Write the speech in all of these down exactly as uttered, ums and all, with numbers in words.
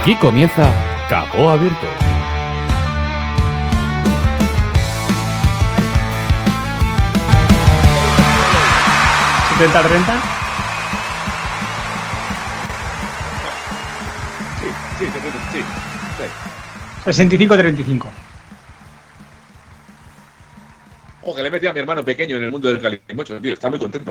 Aquí comienza Capó Abierto. ¿setenta treinta? Sí, sí, sí, sí. sesenta y cinco treinta y cinco. Ojo, que le he metido a mi hermano pequeño en el mundo del calimocho, tío. Está muy contento.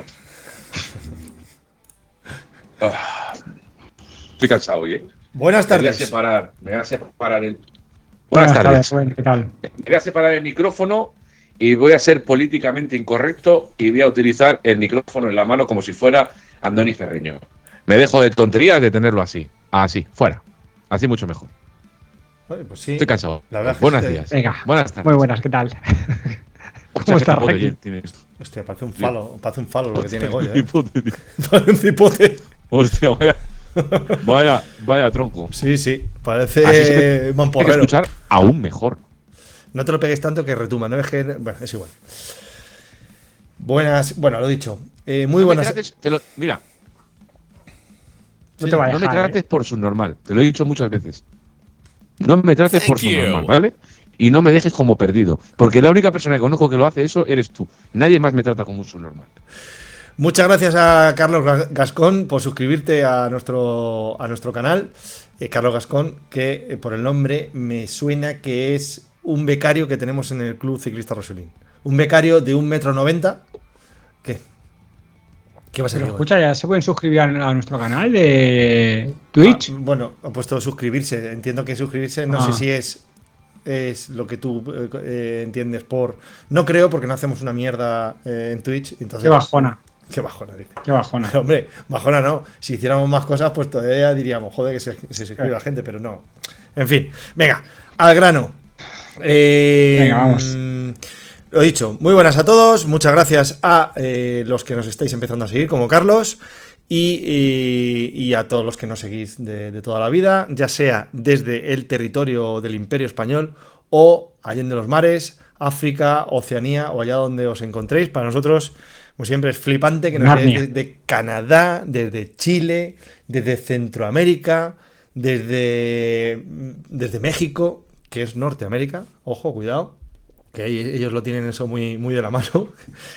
Ah, estoy cansado hoy, ¿eh? Buenas Me voy a tardes. separar, me voy a separar el... Buenas, Buenas tardes. tardes, Rubén, ¿qué tal? Me voy a separar el micrófono y voy a ser políticamente incorrecto y voy a utilizar el micrófono en la mano como si fuera Andoni Ferreño. Me dejo de tonterías de tenerlo así. Así, fuera. Así mucho mejor. Oye, pues sí. Estoy cansado. La verdad es que Buenos sí te- días. Venga, Buenas tardes. muy buenas, ¿qué tal? Mucha ¿Cómo estás, gente Raki? oye, tiene esto. Hostia, parece un falo. Parece un falo lo que tiene Goya, ¿eh? Cipote, tío. Parece un cipote. Hostia, vaya, vaya, vaya tronco. Sí, sí. Así se Parece Tiene que mamporrero. escuchar aún mejor. No te lo pegues tanto que retuma. No es que. Bueno, es igual. Buenas. Bueno, lo dicho. Eh, muy No me buenas. trates- te lo- mira, No Sí, te vayas no a me dejar, trates ¿eh? por subnormal. Te lo he dicho muchas veces. No me trates por Thank you. subnormal, ¿vale? Y no me dejes como perdido. Porque la única persona que conozco que lo hace eso eres tú. Nadie más me trata como un subnormal. Muchas gracias a Carlos Ga- Gascón por suscribirte a nuestro, a nuestro canal. Eh, Carlos Gascón, que eh, por el nombre me suena que es un becario que tenemos en el Club Ciclista Rosolín. Un becario de un metro noventa. ¿Qué? ¿Qué vas a Pero decir? escucha, ya se pueden suscribir a, a nuestro canal de Ah, Twitch. bueno, ha puesto suscribirse. Entiendo que suscribirse, no Ah. sé si es, es lo que tú eh, eh, entiendes por. No creo, porque no hacemos una mierda eh, en Twitch. Entonces, Qué bajona, Qué bajona, dice. qué bajona. Pero, hombre, bajona no. Si hiciéramos más cosas, pues todavía diríamos, joder, que se, que se suscribe la gente, pero no. En fin, venga, al grano. Eh, Venga, vamos. mm, Lo dicho, muy buenas a todos. Muchas gracias a eh, los que nos estáis empezando a seguir, como Carlos, y, y- y a todos los que nos seguís de, de toda la vida, ya sea desde el territorio del Imperio Español o allende los mares, África, Oceanía o allá donde os encontréis. Para nosotros, como siempre, es flipante que nos veáis Narnia. desde Canadá, desde Chile, desde Centroamérica, desde, desde México, que es Norteamérica. Ojo, cuidado, que ahí ellos lo tienen eso muy, muy de la mano.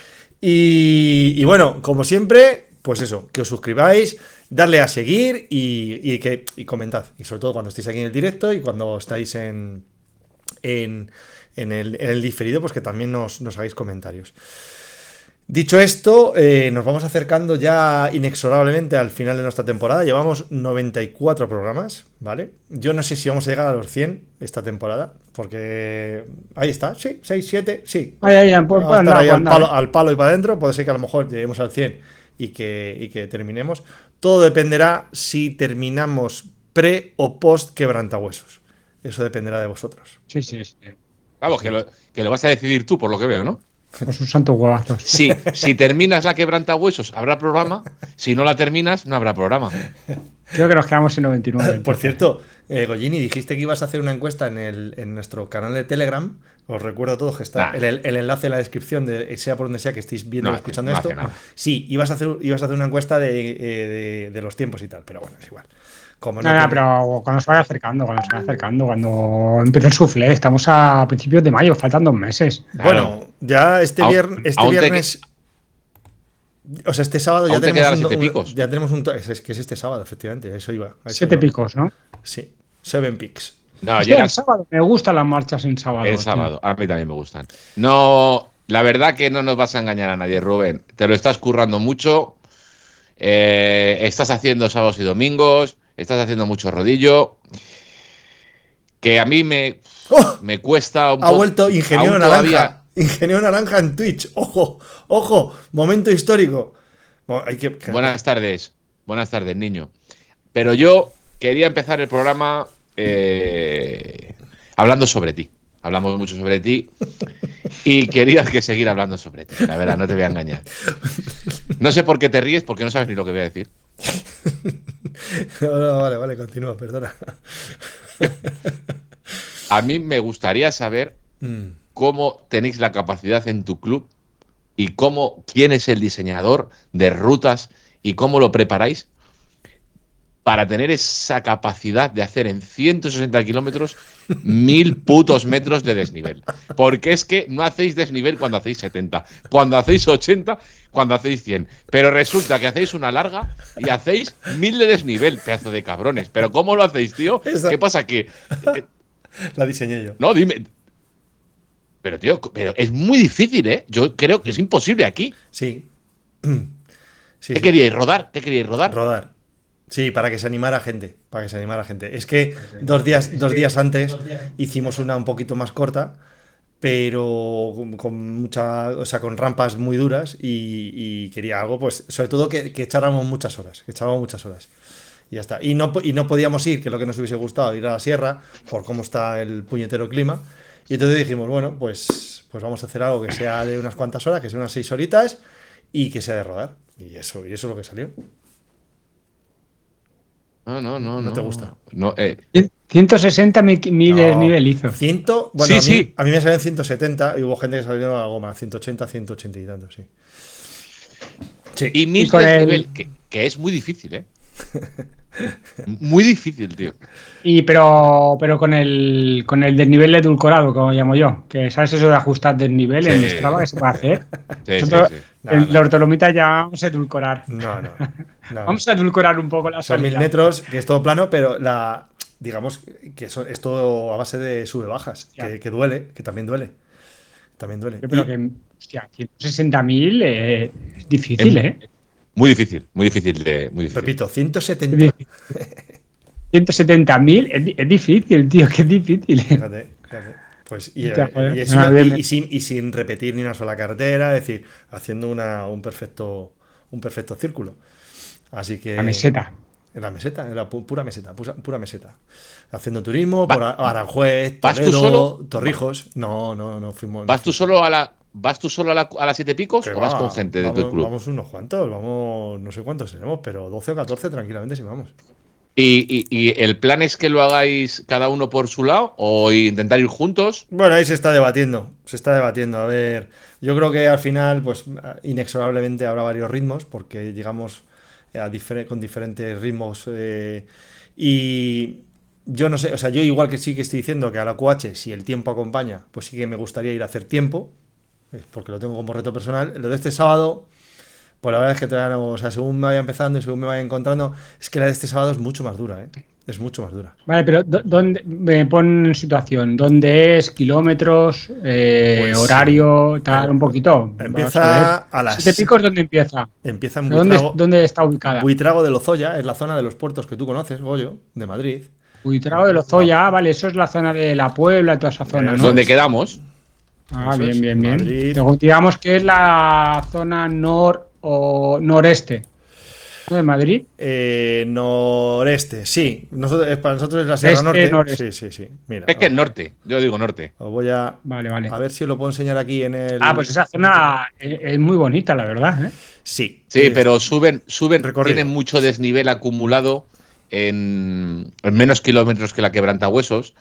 Y, y bueno, como siempre, pues eso, que os suscribáis, darle a seguir y, y que y comentad. Y sobre todo cuando estéis aquí en el directo y cuando estáis en, en, en el, en el diferido, pues que también nos, nos hagáis comentarios. Dicho esto, eh, nos vamos acercando ya inexorablemente al final de nuestra temporada. Llevamos noventa y cuatro programas, ¿vale? Yo no sé si vamos a llegar a los cien esta temporada, porque ahí está, sí, seis, siete, sí. Ahí, ahí, ahí, puede- Vamos a puede estar andar, ahí puede al andar, palo, ¿eh? al palo y para adentro. Puede ser que a lo mejor lleguemos al cien y que, y que terminemos. Todo dependerá si terminamos pre o post quebrantahuesos. Eso dependerá de vosotros. Sí, sí, sí. Vamos, que lo, que lo vas a decidir tú, por lo que veo, ¿no? Con sus santos huevazos. Si, si terminas la quebranta huesos, habrá programa. Si no la terminas, no habrá programa. Creo que nos quedamos en noventa y nueve. Por entonces. cierto, eh, Gollini, dijiste que ibas a hacer una encuesta en, el, en nuestro canal de Telegram. Os recuerdo a todos que está Nah. el, el enlace en la descripción, de sea por donde sea que estéis viendo No o hace- escuchando no esto. hace nada. Sí, ibas a, hacer, ibas a hacer una encuesta de, eh, de- de los tiempos y tal, pero bueno, es igual. Como no No, no, tiene- pero cuando se vaya acercando, cuando se vaya acercando, cuando empiece el suflé, estamos a principios de mayo, faltan dos meses. Bueno, ya este, Aún- vier- este aún te viernes. O sea, este sábado ya Aún te tenemos, quedan un, siete un- picos. ya tenemos un. to- Es, es que es este sábado, efectivamente, a eso iba. a eso Siete iba. picos, ¿no? Sí, Seven Peaks. No, Hostia, el llegas sábado. Me gustan las marchas en sábado. el tío. sábado. A mí también me gustan. No, la verdad que no nos vas a engañar a nadie, Rubén. Te lo estás currando mucho. eh, estás haciendo sábados y domingos. Estás haciendo mucho rodillo. Que a mí me, ¡Oh! me cuesta un Ha poco. vuelto Ingeniero aún Naranja. todavía- Ingeniero Naranja en Twitch. Ojo, ojo, momento histórico. Bueno, hay que- que- Buenas tardes. Buenas tardes, niño. Pero yo quería empezar el programa eh, hablando sobre ti. Hablamos mucho sobre ti y quería que seguir hablando sobre ti. La verdad, no te voy a engañar. No sé por qué te ríes, porque no sabes ni lo que voy a decir. No, no, vale, vale, continúa, perdona. A mí me gustaría saber Mm. cómo tenéis la capacidad en tu club y cómo, quién es el diseñador de rutas y cómo lo preparáis para tener esa capacidad de hacer en ciento sesenta kilómetros mil putos metros de desnivel. Porque es que no hacéis desnivel cuando hacéis setenta, cuando hacéis ochenta, cuando hacéis cien. Pero resulta que hacéis una larga y hacéis mil de desnivel, pedazo de cabrones. Pero ¿cómo lo hacéis, tío? Esa- ¿Qué pasa? Que... eh, La diseñé yo. no, dime... Pero, tío, pero es muy difícil, ¿eh? Yo creo que es imposible aquí. Sí. Sí, ¿Qué sí. queríais rodar? ¿Qué queríais rodar? Rodar. Sí, para que se animara gente. Para que se animara gente. Es que dos días, dos días antes hicimos una un poquito más corta, pero con, con mucha, o sea, con rampas muy duras y, y quería algo, pues, sobre todo que, que echáramos muchas horas, que echábamos muchas horas. Y ya está. Y no, po- y no podíamos ir, que es lo que nos hubiese gustado, ir a la sierra, por cómo está el puñetero clima. Y entonces dijimos, bueno, pues, pues vamos a hacer algo que sea de unas cuantas horas, que sea unas seis horitas y que sea de rodar. Y eso, y eso es lo que salió. No, no, no. ¿No te no. gusta? No, eh, ciento sesenta mil mil No. desnivel hizo. cien, bueno, Sí, a, mí, sí. a mí me salen ciento setenta y hubo gente que salió a algo más, ciento ochenta, ciento ochenta y tanto, sí. Sí. y mil Y con de el- desnivel, que, que es muy difícil, ¿eh? Muy difícil, tío. Y pero, pero con el con el desnivel edulcorado, como llamo yo, que sabes eso de ajustar desnivel Sí. en Strava que se puede hacer. Sí, Nosotros sí, sí. No, en no. los Dolomitas ya vamos a edulcorar. No, no. no. Vamos a edulcorar un poco la Son mil salida. metros, que es todo plano, pero la, digamos que eso, es todo a base de sube-bajas, Ya. que, que duele, que también duele. También duele. Yo creo Y- que, hostia, ciento sesenta mil eh, es difícil, Es- ¿eh? Muy difícil, muy difícil de. Muy difícil. repito, ciento Es setenta. difícil. ciento setenta mil es, di- es difícil, tío, que es difícil. Fíjate, fíjate. Pues, y, Ya, eh, joder. y es Ah, una- bien, y- bien. y sin, y sin repetir ni una sola carretera, es decir, haciendo una, un perfecto, un perfecto círculo. Así que. La meseta. En la meseta, en la pu- pura meseta, pura, pura meseta. Haciendo turismo Va- por A- Aranjuez, ¿vas tú Toledo, solo? Torrijos. No, no, no fuimos. ¿Vas no tú fuimos. solo a la. ¿Vas tú solo a, la, a las siete picos Que o vas va, con gente de vamos, tu club? vamos unos cuantos, vamos, no sé cuántos seremos, pero doce o catorce tranquilamente sí vamos. ¿Y, y, y el plan es que lo hagáis cada uno por su lado o intentar ir juntos? Bueno, ahí se está debatiendo, se está debatiendo. A ver, yo creo que al final, pues inexorablemente habrá varios ritmos, porque llegamos a difer- con diferentes ritmos. eh, y yo no sé, o sea, yo igual que sí que estoy diciendo que a la Q H, si el tiempo acompaña, pues sí que me gustaría ir a hacer tiempo, eh, porque lo tengo como reto personal. Lo de este sábado, pues la verdad es que todavía no, o sea, según me vaya empezando y según me vaya encontrando, es que la de este sábado es mucho más dura, ¿eh? Es mucho más dura. Vale, pero ¿dó- ¿dónde me pon en situación? ¿Dónde es? ¿Kilómetros? Eh, Pues, ¿horario? Tal, un poquito. Empieza Vamos a ver. a las- ¿Siete picos dónde empieza? Empieza en ¿Dónde, Buitrago, ¿Dónde está ubicada? Buitrago de Lozoya, es la zona de los puertos que tú conoces, Goyo, de Madrid. Buitrago de Lozoya, ah, vale, eso es la zona de la Puebla, toda esa zona, Eso ¿no? ¿Dónde es. quedamos? Ah, Eso bien, es, bien, bien. Madrid. Luego, digamos que es la zona nor o noreste, ¿no? De Madrid. Eh, noreste, sí. Nosotros, eh, para nosotros es la Sierra Este, Norte. noreste. Sí, sí, sí. Mira, Es que es norte, yo digo norte. os voy a, Vale, vale. a ver si os lo puedo enseñar aquí en el. Ah, pues esa zona es, es muy bonita, la verdad, ¿eh? Sí. Sí, es- pero suben, suben, recorrido. tienen mucho desnivel acumulado en, en menos kilómetros que la quebrantahuesos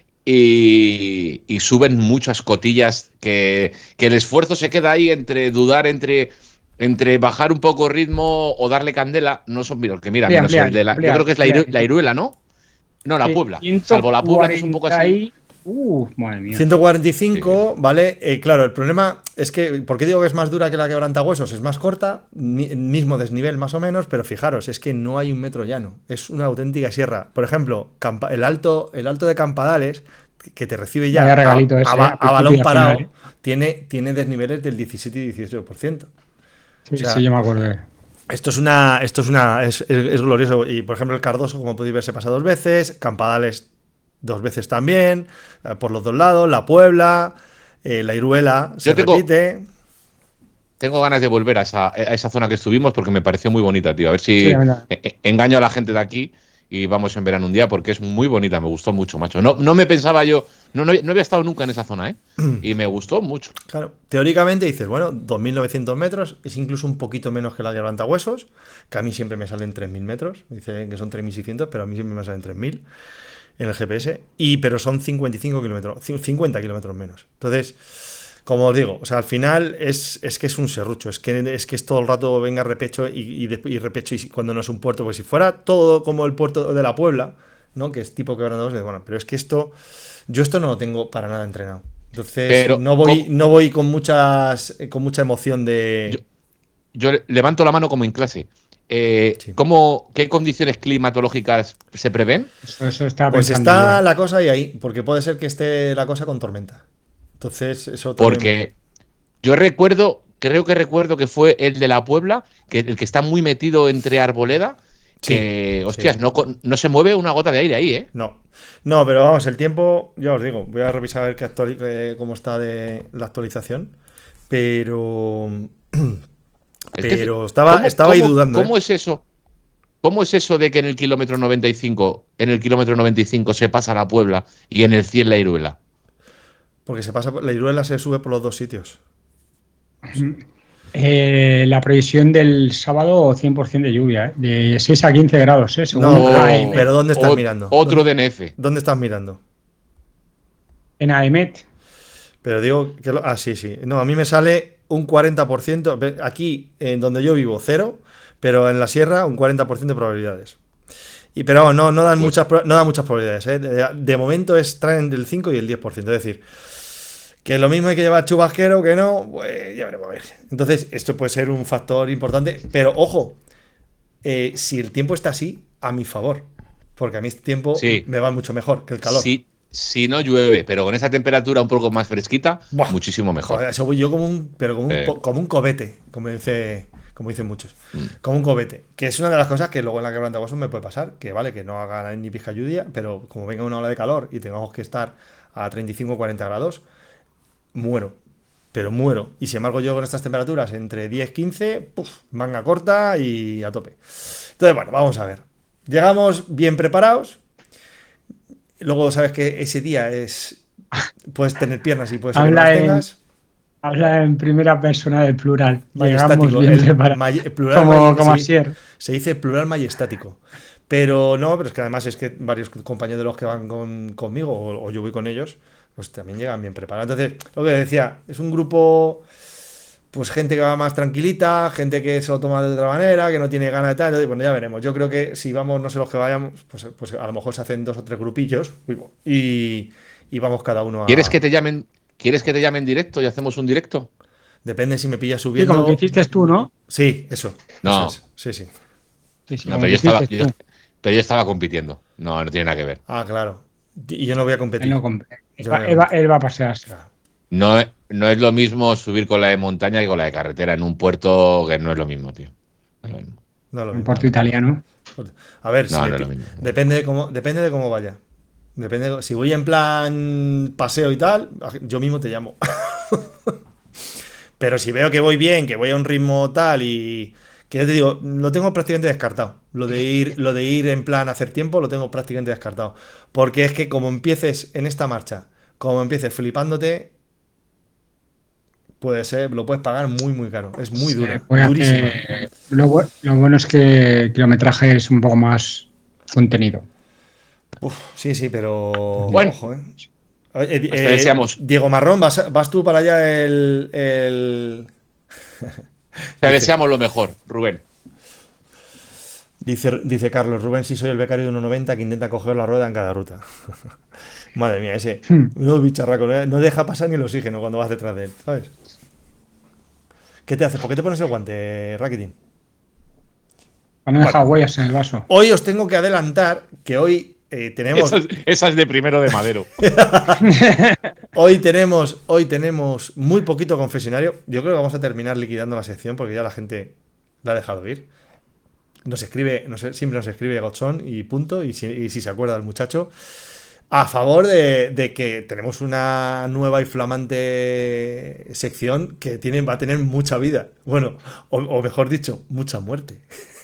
y, y suben muchas cotillas que, que el esfuerzo se queda ahí entre dudar entre, entre bajar un poco ritmo o darle candela. No son mira, que mira, Amplía, menos amplía, el de la. amplía, Yo creo que es la, amplía. Iru- la Iruela, ¿no? No, la Sí, Puebla. Salvo la Puebla, que es un poco ciento cuarenta así. y- Uh, madre mía. ciento cuarenta y cinco, ¿vale? Eh, claro, el problema es que, ¿por qué digo que es más dura que la quebrantahuesos? Es más corta, ni- mismo desnivel más o menos, pero fijaros, es que no hay un metro llano, es una auténtica sierra. Por ejemplo, Campa- el alto, el alto de Campadales, que te recibe ya Vaya a, regalito ese, a ba- eh, a balón principio y parado, final, tiene, tiene desniveles del diecisiete y dieciocho por ciento. Sí, o sea, sí, yo me acuerdo. Esto es una, esto es una, es, es- es glorioso. Y por ejemplo, el Cardoso, como podéis ver, se pasa dos veces, Campadales dos veces también, eh, por los dos lados, la Puebla, eh, la Iruela se Yo tengo- repite. Tengo ganas de volver a esa, a esa zona que estuvimos porque me pareció muy bonita, tío. A ver si Sí, la verdad. e- e- engaño a la gente de aquí y vamos en verano un día porque es muy bonita, me gustó mucho, macho. No, no me pensaba yo, no, no, no había estado nunca en esa zona, ¿eh? Y me gustó mucho. Claro, teóricamente dices, bueno, dos mil novecientos metros, es incluso un poquito menos que la de Levantahuesos, que a mí siempre me salen tres mil metros, dicen que son tres mil seiscientos, pero a mí siempre me salen tres mil en el G P S, y, pero son cincuenta y cinco kilómetros, cincuenta kilómetros menos. Entonces, como os digo, o sea, al final es, es que es un serrucho, es que es que es todo el rato venga repecho y, y, de- y repecho y si- cuando no es un puerto, pues si fuera todo como el puerto de la Puebla, ¿no? Que es tipo quebrantados, bueno, pero es que esto, yo esto no lo tengo para nada entrenado. Entonces, Pero, no voy, ¿cómo? no voy con muchas, con mucha emoción Yo, de. yo levanto la mano como en clase. Eh, Sí. ¿cómo, qué condiciones climatológicas se prevén? Eso, eso estaba Pues pensando yo. está ¿Eh? la cosa ahí, ahí, porque puede ser que esté la cosa con tormenta. Entonces, eso también. Porque yo recuerdo, creo que recuerdo que fue el de la Puebla, que el que está muy metido entre Arboleda, Sí, que, sí. hostias, no, con- no se mueve una gota de aire ahí, ¿eh? No. No, pero vamos, el tiempo, ya os digo, voy a revisar a ver qué actuali- eh, cómo está de la actualización. Pero. Es que, Pero estaba, ¿cómo, estaba ahí cómo, dudando, ¿eh? cómo es eso? ¿Cómo es eso de que en el kilómetro noventa y cinco, en el kilómetro noventa y cinco se pasa la Puebla y en el cien la Iruela? Porque se pasa, por- la Iruela se sube por los dos sitios. Eh, la previsión del sábado cien por ciento de lluvia, ¿eh? De seis a quince grados, ¿eh? Según No, pero, A E M E T. pero ¿dónde estás O- mirando? otro ¿Dónde, D N F. dónde estás mirando? En A E M E T. Pero digo que lo- ah, sí, sí. No, a mí me sale un cuarenta por ciento. Ve, aquí, en donde yo vivo, cero, pero en la sierra, un cuarenta por ciento de probabilidades. Y pero vamos, no, no dan Pues muchas, pro- no dan muchas probabilidades, ¿eh? De, de momento es, traen del cinco y el diez por ciento. Es decir, que lo mismo hay que llevar chubasquero que no, pues ya veremos a ver. Entonces, esto puede ser un factor importante, pero ojo, eh, si el tiempo está así, a mi favor. Porque a mí este tiempo sí, me va mucho mejor que el calor. si, si no llueve, pero con esa temperatura un poco más fresquita, Buah, muchísimo mejor. joder, eso voy yo como un, pero como un, Eh, po- como un cobete, como dice, como dicen muchos. mm. Como un cobete. Que es una de las cosas que luego en la quebranta Guasón me puede pasar. Que vale, que no haga ni pizca lluvia, pero como venga una ola de calor y tengamos que estar a treinta y cinco o cuarenta grados, muero. Pero muero. Y sin embargo, yo con estas temperaturas, entre diez y quince, puf, manga corta y a tope. Entonces, bueno, vamos a ver. Llegamos bien preparados. Luego sabes que ese día es. Puedes tener piernas y puede ser que no las Habla en, tengas. habla en primera persona del plural. Llegamos Majestático. bien El preparados. may- plural Como, maye- como se, Asier. se dice plural majestático. Pero no, pero es que además es que varios compañeros de los que van con- conmigo o, o yo voy con ellos, pues también llegan bien preparados. Entonces, lo que decía, es un grupo, pues gente que va más tranquilita, gente que se lo toma de otra manera, que no tiene ganas de tal. Entonces, bueno, ya veremos. Yo creo que si vamos, no sé los que vayamos, pues, pues a lo mejor se hacen dos o tres grupillos y, y vamos cada uno ¿Quieres a. que te llamen, ¿quieres que te llamen directo y hacemos un directo? Depende si me pillas Sí, como que subiendo. hiciste tú, ¿no? Sí, eso, eso No, es. Sí, sí. Sí, sí, no, como pero que yo estaba, hiciste yo, tú. pero yo estaba compitiendo. No, no tiene nada que ver. Ah, claro. Y yo no voy a Él, competir. no comp- Yo él no va, voy a él va- competir. él va a pasearse. Claro. No, es- no es lo mismo subir con la de montaña que con la de carretera en un puerto, que no es lo mismo, tío. No es lo mismo. No es lo En mismo. Puerto Italiano. A ver, si No, me no es lo pi- mismo. depende de cómo, depende de cómo vaya. Depende de- si voy en plan paseo y tal, yo mismo te llamo. Pero si veo que voy bien, que voy a un ritmo tal y que ya te digo, lo tengo prácticamente descartado. Lo de ir, lo de ir en plan a hacer tiempo, lo tengo prácticamente descartado. Porque es que como empieces en esta marcha, como empieces flipándote, puede ser, lo puedes pagar muy, muy caro. Es muy Se dura, puede durísima. hacer- Lo, bu- lo bueno es que el kilometraje es un poco más contenido. Uf, sí, sí, pero Bueno, ojo, ¿eh? Oye, eh, pues te eh, deseamos, Diego Marrón, ¿vas, vas tú para allá el, el- te Dice, deseamos lo mejor, Rubén. dice, dice Carlos Rubén, sí soy el becario de uno noventa que intenta coger la rueda en cada ruta. Madre mía, ese Hmm. menudo bicharraco, no no deja pasar ni el oxígeno cuando vas detrás de él, ¿sabes? ¿Qué te haces? ¿Por qué te pones el guante, Rakitin? Para no dejar Bueno. huellas en el vaso. Hoy os tengo que adelantar que hoy eh, tenemos... Esa es, esa es de primero de Madero. Hoy tenemos, hoy tenemos muy poquito confesionario. Yo creo que vamos a terminar liquidando la sección porque ya la gente la ha dejado ir. Nos escribe, nos, siempre nos escribe Godson y punto. Y si, y si se acuerda el muchacho. A favor de, de que tenemos una nueva y flamante sección que tiene, va a tener mucha vida. Bueno, o, o mejor dicho, mucha muerte.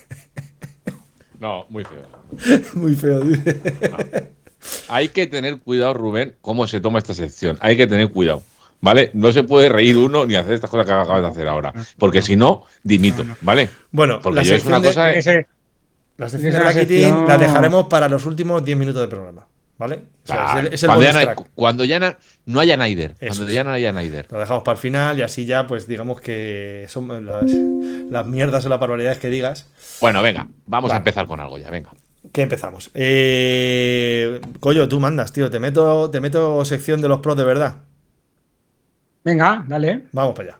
No, muy feo. Muy feo. Dice. Hay que tener cuidado, Rubén, cómo se toma esta sección. Hay que tener cuidado, ¿vale? No se puede reír uno ni hacer estas cosas que acabas de hacer ahora. Porque si no, dimito, ¿vale? Bueno, Porque la yo es una sección de, cosa... Ese- la Esa sección de Rakitin sección- la dejaremos para los últimos diez minutos del programa. ¿vale? O sea, Claro, es el, es el cuando, ya bonus no, track. cuando ya no, no haya Nider. Eso Cuando es. ya no haya Nider. Lo dejamos para el final y así ya, pues digamos que son las, las mierdas o las barbaridades que digas. Bueno, venga, vamos Vale. a empezar con algo ya, venga. ¿Qué empezamos? Eh, Coyo, tú mandas, tío. Te meto, te meto sección de los pros de verdad. Venga, dale. Vamos para allá.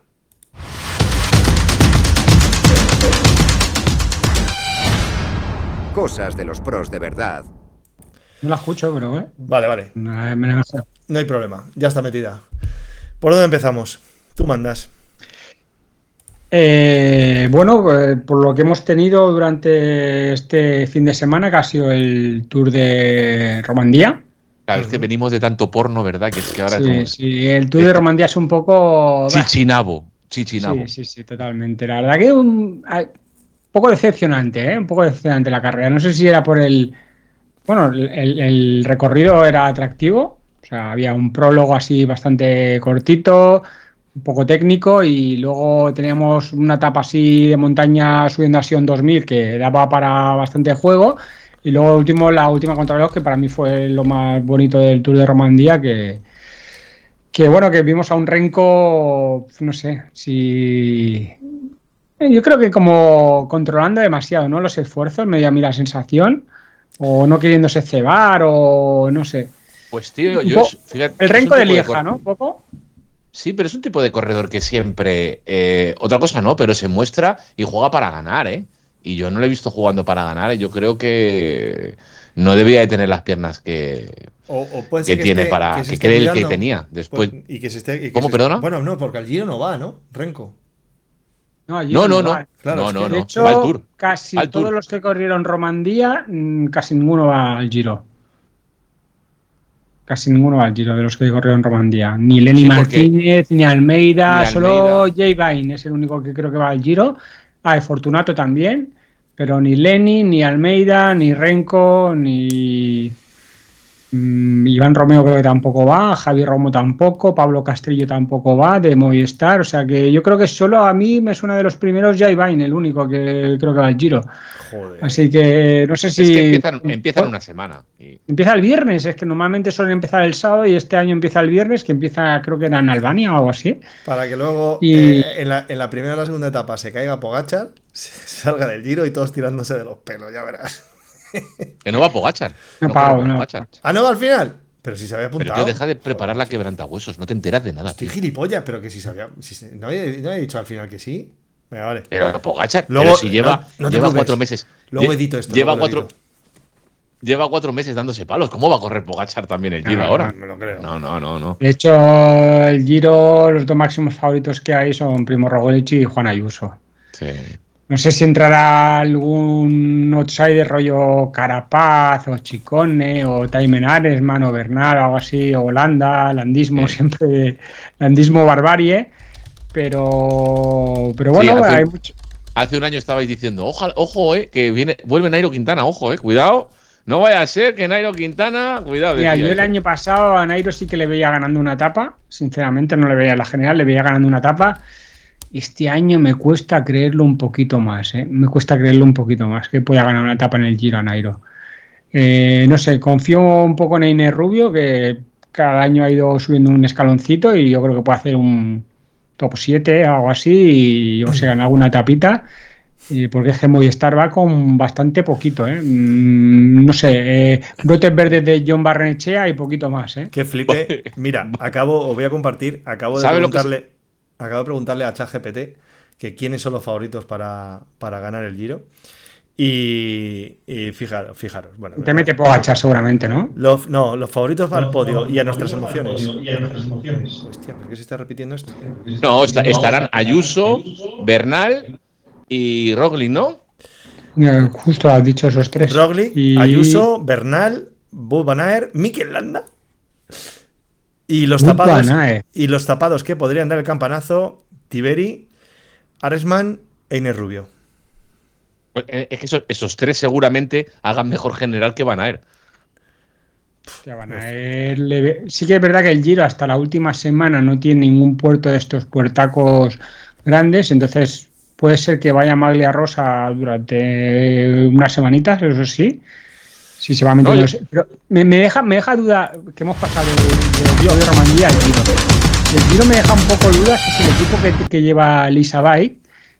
Cosas de los pros de verdad. No la escucho, pero eh, Vale, vale. me me la imagino. No hay problema. Ya está metida. ¿Por dónde empezamos? Tú mandas. Eh, bueno, eh, por lo que hemos tenido durante este fin de semana, que ha sido el Tour de Romandía. Claro, es que venimos de tanto porno, ¿verdad? Que es que ahora Sí, es sí, el Tour de Romandía es un poco... un chichinabo. Chichinabo. Sí, sí, sí, totalmente. La verdad que un, un poco decepcionante, ¿eh? Un poco decepcionante la carrera. No sé si era por el... Bueno, el, el- el recorrido era atractivo. O sea, había un prólogo así bastante cortito, un poco técnico, y luego teníamos una etapa así de montaña subiendo a Sion dos mil que daba para bastante juego. Y luego último, la última contrarreloj, que para mí fue lo más bonito del Tour de Romandía, que, que bueno, que vimos a un Renko, no sé, si... eh, Yo creo que como controlando demasiado, ¿no? Los esfuerzos, me dio a mí la sensación, o no queriéndose cebar, o no sé. Pues tío, Un yo po- es- fíjate, El es un Renko de tipo Lieja, cor- ¿no? Un poco. Sí, pero es un tipo de corredor que siempre. eh, otra cosa no, pero se muestra y juega para ganar, ¿eh? Y yo no lo he visto jugando para ganar. Yo creo que no debía de tener las piernas que, O, o puede que ser que tiene esté- para. que se Que esté cree el que cuidando. tenía. Después. Pues- y que se esté, y que ¿Cómo, se- perdona? Bueno, no, porque al Giro no va, ¿no? Renko. No, allí No, no, va. no. Claro, no, es no, que- De no. hecho, Va al Tour. casi Al Tour. todos los que corrieron Romandía, mm, casi ninguno va al Giro. Casi ninguno va al Giro de los que corrieron Romandía. Ni Lenny Sí, porque- Martínez, ni Almeida, Ni solo Almeida. Jay Vine es el único que creo que va al Giro. Ah, y Fortunato también, pero ni Lenny, ni Almeida, ni Renko, ni mm, Iván Romeo creo que tampoco va, Javi Romo tampoco, Pablo Castillo tampoco va, de Movistar. O sea que yo creo que solo a mí me suena de los primeros Jay Vine, el único que creo que va al Giro. Joder. Así que no sé si... Es que empiezan, empiezan una semana. Y- Empieza el viernes, es que normalmente suelen empezar el sábado y este año empieza el viernes, que empieza creo que era en Albania o algo así. Para que luego Y- eh, en, la, en la primera o la segunda etapa se caiga Pogačar, se salga del Giro y todos tirándose de los pelos, ya verás. Que no va Pogačar. No, No Pau, corre no. Pogačar. ¿Ah, no va al final? Pero si se había Pero apuntado. tío, deja de preparar la quebrantahuesos. No te enteras de nada, Estoy tío. gilipollas, pero que si sabía. Si se- no, había, no había dicho al final que sí. Venga, vale. Pero Pogačar, Luego- pero si lleva, no- no te lleva preocupes. cuatro meses. Luego lle- edito esto, Lleva luego lo cuatro, edito. lleva cuatro meses dándose palos. ¿Cómo va a correr Pogačar también el Giro No, ahora? No me lo creo. No, no, no, no. De hecho, el Giro, los dos máximos favoritos que hay son Primo Roglic y Juan Ayuso. Sí. No sé si entrará algún outsider rollo Carapaz o Chicone o Taimen Aresman o Bernal o algo así, o Holanda, Landismo, Sí. siempre Landismo barbarie, pero, pero Sí, bueno, hace- hay mucho... Hace un año estabais diciendo, ojalá, ojo, eh, que viene, vuelve Nairo Quintana, ojo, eh, cuidado. No vaya a ser que Nairo Quintana, cuidado. Mira, decía yo el eso. año pasado a Nairo sí que le veía ganando una etapa, sinceramente no le veía en la general, le veía ganando una etapa. Este año me cuesta creerlo un poquito más, ¿eh? Me cuesta creerlo un poquito más, que pueda ganar una etapa en el Giro a Nairo. Eh, no sé, confío un poco en Einer Rubio, que cada año ha ido subiendo un escaloncito y yo creo que puede hacer un top siete o algo así y yo sé, ganar alguna etapita. Y porque es que Movistar va con bastante poquito, ¿eh? Mm, no sé, eh, brotes verdes de John Barrenechea y poquito más, ¿eh? Que flipe. Mira, acabo, os voy a compartir. Acabo de ¿Sabe lo que es? preguntarle. Acabo de preguntarle a ChatGPT que quiénes son los favoritos para, para ganar el Giro. Y, y fijaros, fijaros. Bueno, Te mete Pogačar seguramente, ¿no? los, no, los favoritos para el podio y a nuestras emociones. Hostia, ¿por qué se está repitiendo esto? No, está- estarán Ayuso, Bernal y Roglic, ¿no? Eh, Justo has dicho esos tres. Roglic, Y- Ayuso, Bernal, Wout van Aert, Mikel Landa. Y los Wout tapados. van Aert. Y los tapados que podrían dar el campanazo: Tiberi, Aresman, Einer Rubio. Pues, eh, Es que esos, esos tres seguramente hagan mejor general que Van Aert. Hostia, Van Aert le ve- Sí que es verdad que el Giro hasta la última semana no tiene ningún puerto de estos puertacos grandes, entonces puede ser que vaya Maglia Rosa durante unas semanitas, eso sí. Sí, se va metiendo. No, los- pero me, me deja, me deja duda que hemos pasado de, de, de Romandía al Giro. El Giro me deja un poco dudas si es el equipo que, que lleva Lisa Bay,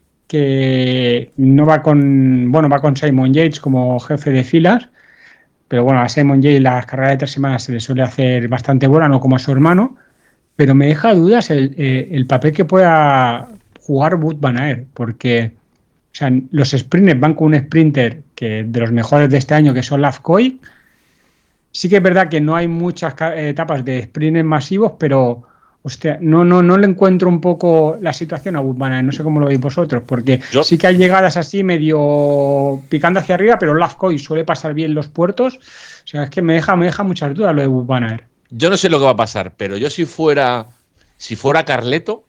que no va con, bueno, va con Simon Yates como jefe de filas, pero bueno, a Simon Yates las carreras de tres semanas se le suele hacer bastante buena, no como a su hermano, pero me deja dudas el, eh, el papel que pueda jugar Wout van Aert, porque o sea, los sprinters van con un sprinter que de los mejores de este año, que son Lafcoy. Sí que es verdad que no hay muchas ca- etapas de sprinters masivos, pero hostia, no, no, no le encuentro un poco la situación a Wout van Aert, no sé cómo lo veis vosotros, porque Yo, sí que hay llegadas así medio picando hacia arriba, pero Lafcoy suele pasar bien los puertos. O sea, es que me deja, me deja muchas dudas lo de Wout van Aert. yo no sé lo que va a pasar, pero yo si fuera, si fuera Carleto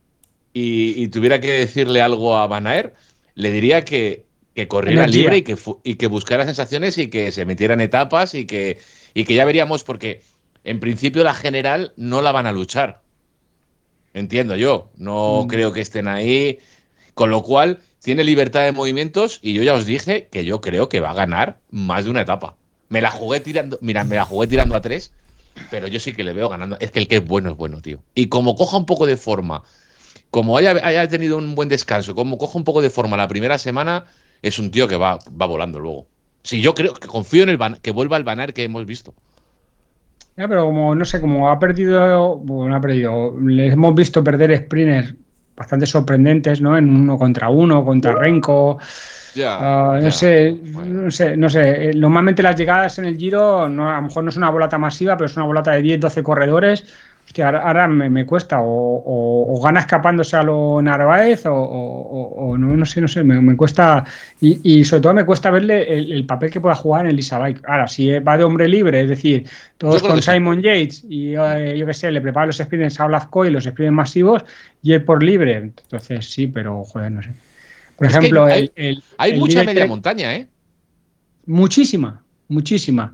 y, y tuviera que decirle algo a Van Aert, le diría que, que corriera Energía. libre y que, fu- y que buscara sensaciones y que se metieran etapas y que, y que ya veríamos, porque en principio la general no la van a luchar. Entiendo yo. No Mm. creo que estén ahí. Con lo cual, tiene libertad de movimientos y yo ya os dije que yo creo que va a ganar más de una etapa. Me la jugué tirando, mira, me la jugué tirando a tres, pero yo sí que le veo ganando. Es que el que es bueno es bueno, tío. Y como coja un poco de forma, como haya, haya tenido un buen descanso, como coja un poco de forma la primera semana, es un tío que va, va volando luego. Sí, yo creo que confío en el Van- que vuelva el Van Aert que hemos visto. Ya, pero como, no sé, como ha perdido, bueno, ha perdido, les hemos visto perder sprinters bastante sorprendentes, ¿no? En uno contra uno, contra Renko. Ya, Ah, no ya. sé, Bueno. no sé, no sé. Eh, Normalmente las llegadas en el Giro, no, a lo mejor no es una volata masiva, pero es una volata de diez doce corredores. Hostia, ahora, ahora me, me cuesta. O, o- o gana escapándose a lo Narváez, o, o- o- o no, no sé, no sé, me, me cuesta. Y, y sobre todo me cuesta verle el, el papel que pueda jugar en Elisa Bike. Ahora, si va de hombre libre, es decir, Yo todos creo con que sí. Simon Yates y eh, yo qué sé, le prepara los sprints a Olafco y los sprints masivos y él por libre. Entonces sí, pero joder, no sé. Por Es que hay, ejemplo, hay, el, el, hay el mucha líder media que, montaña, ¿eh? muchísima, muchísima.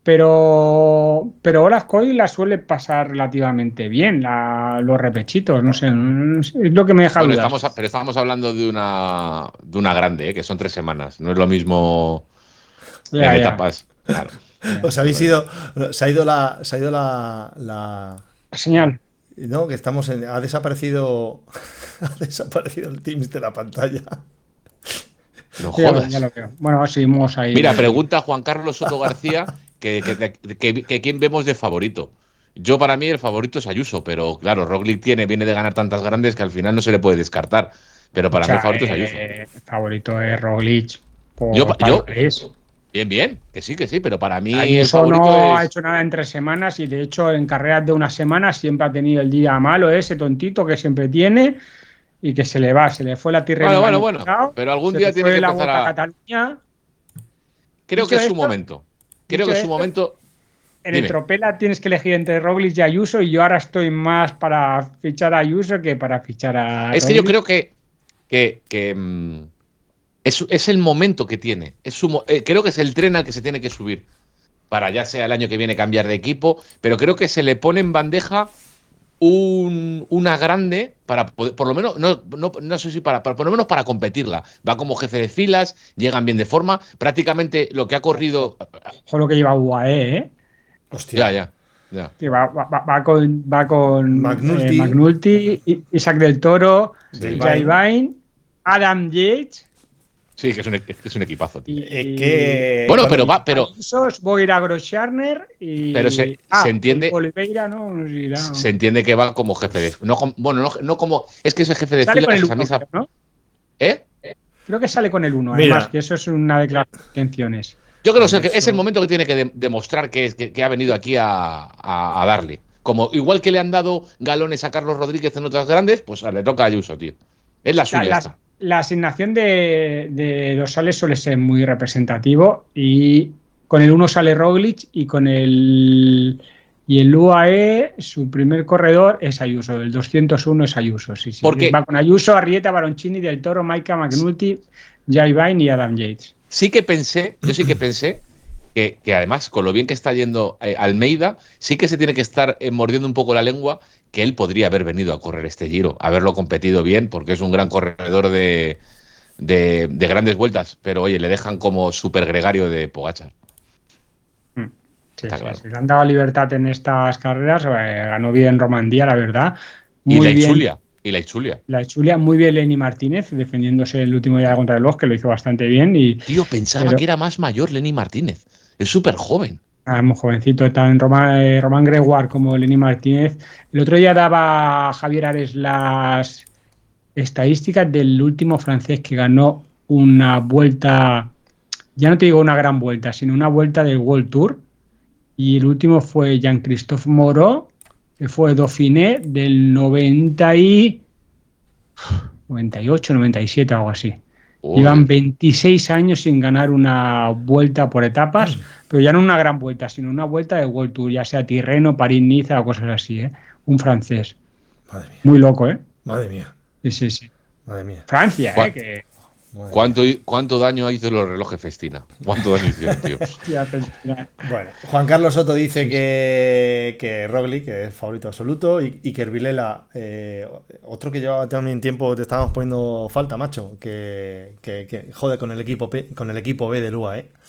Pero, pero Olaf Coy la suele pasar relativamente bien, la, los repechitos, no sé, no sé, es lo que me deja Bueno, dudas. estamos, pero estamos hablando de una, de una grande, ¿eh? Que son tres semanas. No es lo mismo en Ya, ya, etapas. Claro. ya. Os habéis ido, se ha ido la, se ha ido la, la- Señal. no, que estamos en, ha desaparecido, ha desaparecido el Teams de la pantalla. No Sí, ya lo, ya jodas. lo veo. Bueno, seguimos Mira, ahí. pregunta Juan Carlos Soto García que, que, que- que- que quién vemos de favorito. Yo, para mí, el favorito es Ayuso, pero claro, Roglic tiene, viene de ganar tantas grandes que al final no se le puede descartar. Pero para mí el Escucha, favorito es Ayuso. eh, favorito es Roglic Yo, por pa- yo, palmarés. bien, bien, que sí, que sí, pero para mí el Ayuso favorito no ha es. hecho nada en tres semanas y de hecho en carreras de una semana siempre ha tenido el día malo ese tontito que siempre tiene y que se le va, se le fue la Tirreno Bueno, el bueno, año bueno. pasado, Pero algún se le día tiene que fue la empezar Vuelta a a. Cataluña. Creo que Dicho es su esto, momento. Creo dicho que es su esto, momento. en el Dime. Tropela tienes que elegir entre Roglic y Ayuso y yo ahora estoy más para fichar a Ayuso que para fichar a Es que yo Roglic. creo que, que, que, mm, es, es el momento que tiene. Es su mo- eh, creo que es el tren al que se tiene que subir para ya sea el año que viene cambiar de equipo, pero creo que se le pone en bandeja un, una grande para poder, por lo menos, no, no, no sé si para, para, por lo menos para competirla. Va como jefe de filas, llegan bien de forma. Prácticamente lo que ha corrido. Ojo lo que lleva U A E, ¿eh? Ya, Hostia. ya, ya. Que va, va- va- va con, va con eh, McNulty, McNulty, I- Isaac del Toro, Jay Sí, Jai Vine, Vine, Adam Yates sí, que es un, e- que es un equipazo, tío. eh, y, que Bueno, pero cuando, va, pero, Ayuso, Boira Groscharner pero y. se, se Ah, Ol- entiende. Oliveira, ¿no? No sé si era, Se ¿no? entiende que va como jefe de. No, com- bueno, no, no como. Es que ese jefe de Sale con el filas a mí uno, esa- creo, ¿no? ¿Eh? Creo que sale con el uno, además, mira, que eso es una declaración de intenciones. Yo creo que es el Ayuso, momento que tiene que de- demostrar que, es- que, que ha venido aquí a, a- a darle. Como igual que le han dado galones a Carlos Rodríguez en otras grandes, pues le toca a Ayuso, tío. Es la La, suya la- esta. la asignación de, de dorsales suele ser muy representativo y con el uno sale Roglic y con el y el U A E su primer corredor es Ayuso, el doscientos uno es Ayuso, sí, sí. Porque Va con Ayuso, Arrieta, Baroncini, Del Toro, Maika, McNulty, Jai Vine y Adam Yates. sí que pensé, yo sí que pensé que, que además, con lo bien que está yendo eh, Almeida, sí que se tiene que estar eh, mordiendo un poco la lengua que él podría haber venido a correr este Giro, haberlo competido bien, porque es un gran corredor de, de, de grandes vueltas, pero oye, le dejan como super gregario de Pogačar. Sí, Está sí, claro. sí. Le han dado libertad en estas carreras. eh, ganó bien Romandía, la verdad. Y Muy la bien. Ichulia. Y la Ichulia. La Chulia, muy bien Lenny Martínez, defendiéndose el último día contra el reloj, que lo hizo bastante bien. Y, Tío, pensaba pero que era más mayor Lenny Martínez. Es súper joven. ah, muy jovencito, tan Román, eh, Román Gregoire como Lenny Martínez. El otro día daba Javier Ares las estadísticas del último francés que ganó una vuelta, ya no te digo una gran vuelta, sino una vuelta del World Tour. Y el último fue Jean-Christophe Moreau, que fue Dauphiné del noventa y noventa y ocho, noventa y siete, algo así. Llevan Joder. veintiséis años sin ganar una vuelta por etapas, pero ya no una gran vuelta, sino una vuelta de World Tour, ya sea Tirreno, París-Niza o cosas así, ¿eh? Un francés. Madre mía, Muy loco, ¿eh? madre mía, Sí, sí, sí. madre mía. Francia, ¿eh? ¿Cuá- Que madre ¿Cuánto, mía. ¿Cuánto daño hizo los relojes Festina? ¿Cuánto daño hicieron, tío? ya pensé- Bueno, Juan Carlos Soto dice Sí, sí. que, que Roglic, que es favorito absoluto, y, y que Vilela, eh, otro que llevaba también tiempo te estábamos poniendo falta, macho, que, que, que jode con el equipo P- con el equipo B del U A E.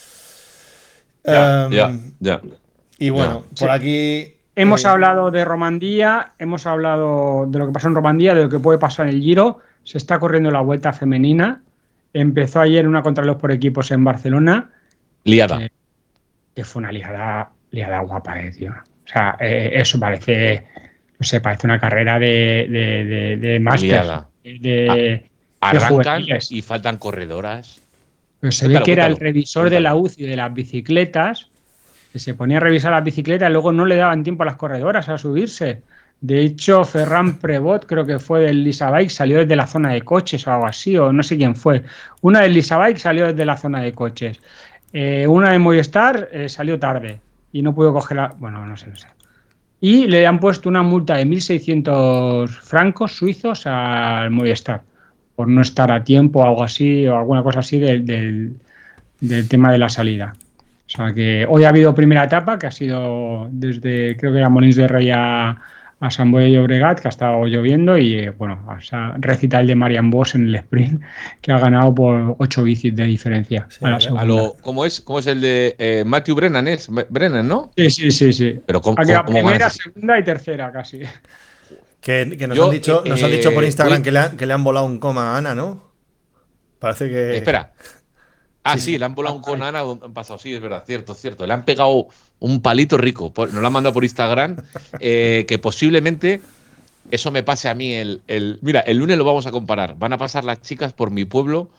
Ya, ya, Em, ya. y bueno, Sí. por aquí. Hemos eh, hablado de Romandía, hemos hablado de lo que pasó en Romandía, de lo que puede pasar en el Giro. Se está corriendo la Vuelta Femenina. Empezó ayer una contrarreloj por equipos en Barcelona, Liada. que, que fue una liada, liada guapa, eh, tío. O sea, eh, eso parece, no sé, parece una carrera de, de, de, de másters, Liada. de, A- de Arrancan juveniles. y faltan corredoras. Pero se ve Cuéntalo, que era el cuéntalo. revisor de la Cuéntalo. U C I de las bicicletas, que se ponía a revisar las bicicletas y luego no le daban tiempo a las corredoras a subirse. De hecho, Ferran Prevot, creo que fue del Lisa Bike, salió desde la zona de coches o algo así, o no sé quién fue. Una del Lisa Bike salió desde la zona de coches. Eh, una de Movistar eh, salió tarde y no pudo coger la... Bueno, no sé, no sé. Y le han puesto una multa de mil seiscientos francos suizos al Movistar por no estar a tiempo o algo así, o alguna cosa así del, del, del tema de la salida. O sea que hoy ha habido primera etapa que ha sido desde, creo que era Molins de Rey a, a Sant Boi de Llobregat, que ha estado lloviendo, y eh, bueno, o sea, recital de Marian Bosch en el sprint, que ha ganado por ocho bicis de diferencia Sí, a la a segunda. A lo, ¿cómo es? ¿Cómo es el de eh, Matthew Brennan? ¿Es? Brennan, ¿no? Sí, sí, sí, sí. Pero ¿cómo, Ha cómo, quedado cómo primera, ganas? segunda y tercera casi. que, que nos Yo, han dicho, eh, nos han dicho por eh, Instagram voy- que le, han, que le han volado un coma a Ana, ¿no? Parece que. Espera. Ah, Sí, sí, sí. le han volado un con Ana, han pasado, sí, es verdad, cierto, cierto. Le han pegado un palito rico. Por- Nos lo han mandado por Instagram, eh, que posiblemente eso me pase a mí el, el... Mira, el lunes lo vamos a comparar. Van a pasar las chicas por mi pueblo.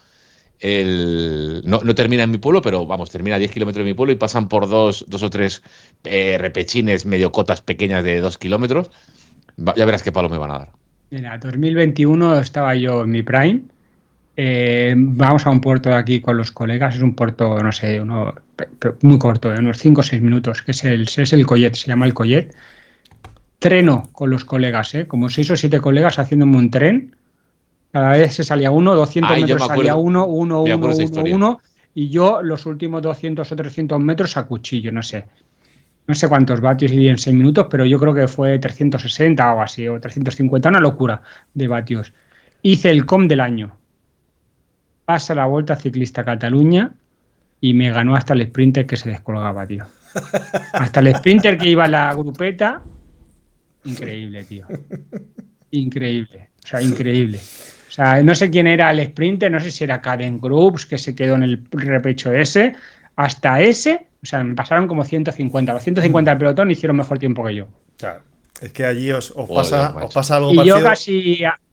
El, no, no termina en mi pueblo, pero vamos, termina a diez kilómetros de mi pueblo y pasan por dos, dos o tres eh, repechines, medio cotas pequeñas de dos kilómetros. Va- ya verás qué palo me van a dar. Mira, dos mil veintiuno estaba yo en mi prime. Eh, vamos a un puerto de aquí con los colegas. Es un puerto, no sé, uno, pe- pe- muy corto, de unos cinco o seis minutos, que es el, es el Collet, se llama el Collet. Treno con los colegas, ¿eh? Como seis o siete colegas haciéndome un tren. Cada vez se salía uno, doscientos Ay, yo metros me salía acuerdo, uno, uno, me acuerdo uno, esa uno, historia. uno, y yo los últimos doscientos o trescientos metros a cuchillo, no sé. No sé cuántos vatios y en seis minutos, pero yo creo que fue trescientos sesenta o algo así, o trescientos cincuenta, una locura de vatios. Hice el com del año. Pasa la Vuelta Ciclista a Cataluña y me ganó hasta el sprinter que se descolgaba, tío. Hasta el sprinter que iba a la grupeta. Increíble, tío. Increíble. O sea, increíble. O sea, no sé quién era el sprinter, no sé si era Karen Groups, que se quedó en el repecho ese. Hasta ese, o sea, me pasaron como ciento cincuenta. Los ciento cincuenta del pelotón hicieron mejor tiempo que yo. Claro. Es que allí os, os Joder, pasa, os macho. pasa algo Y yo parecido. casi a,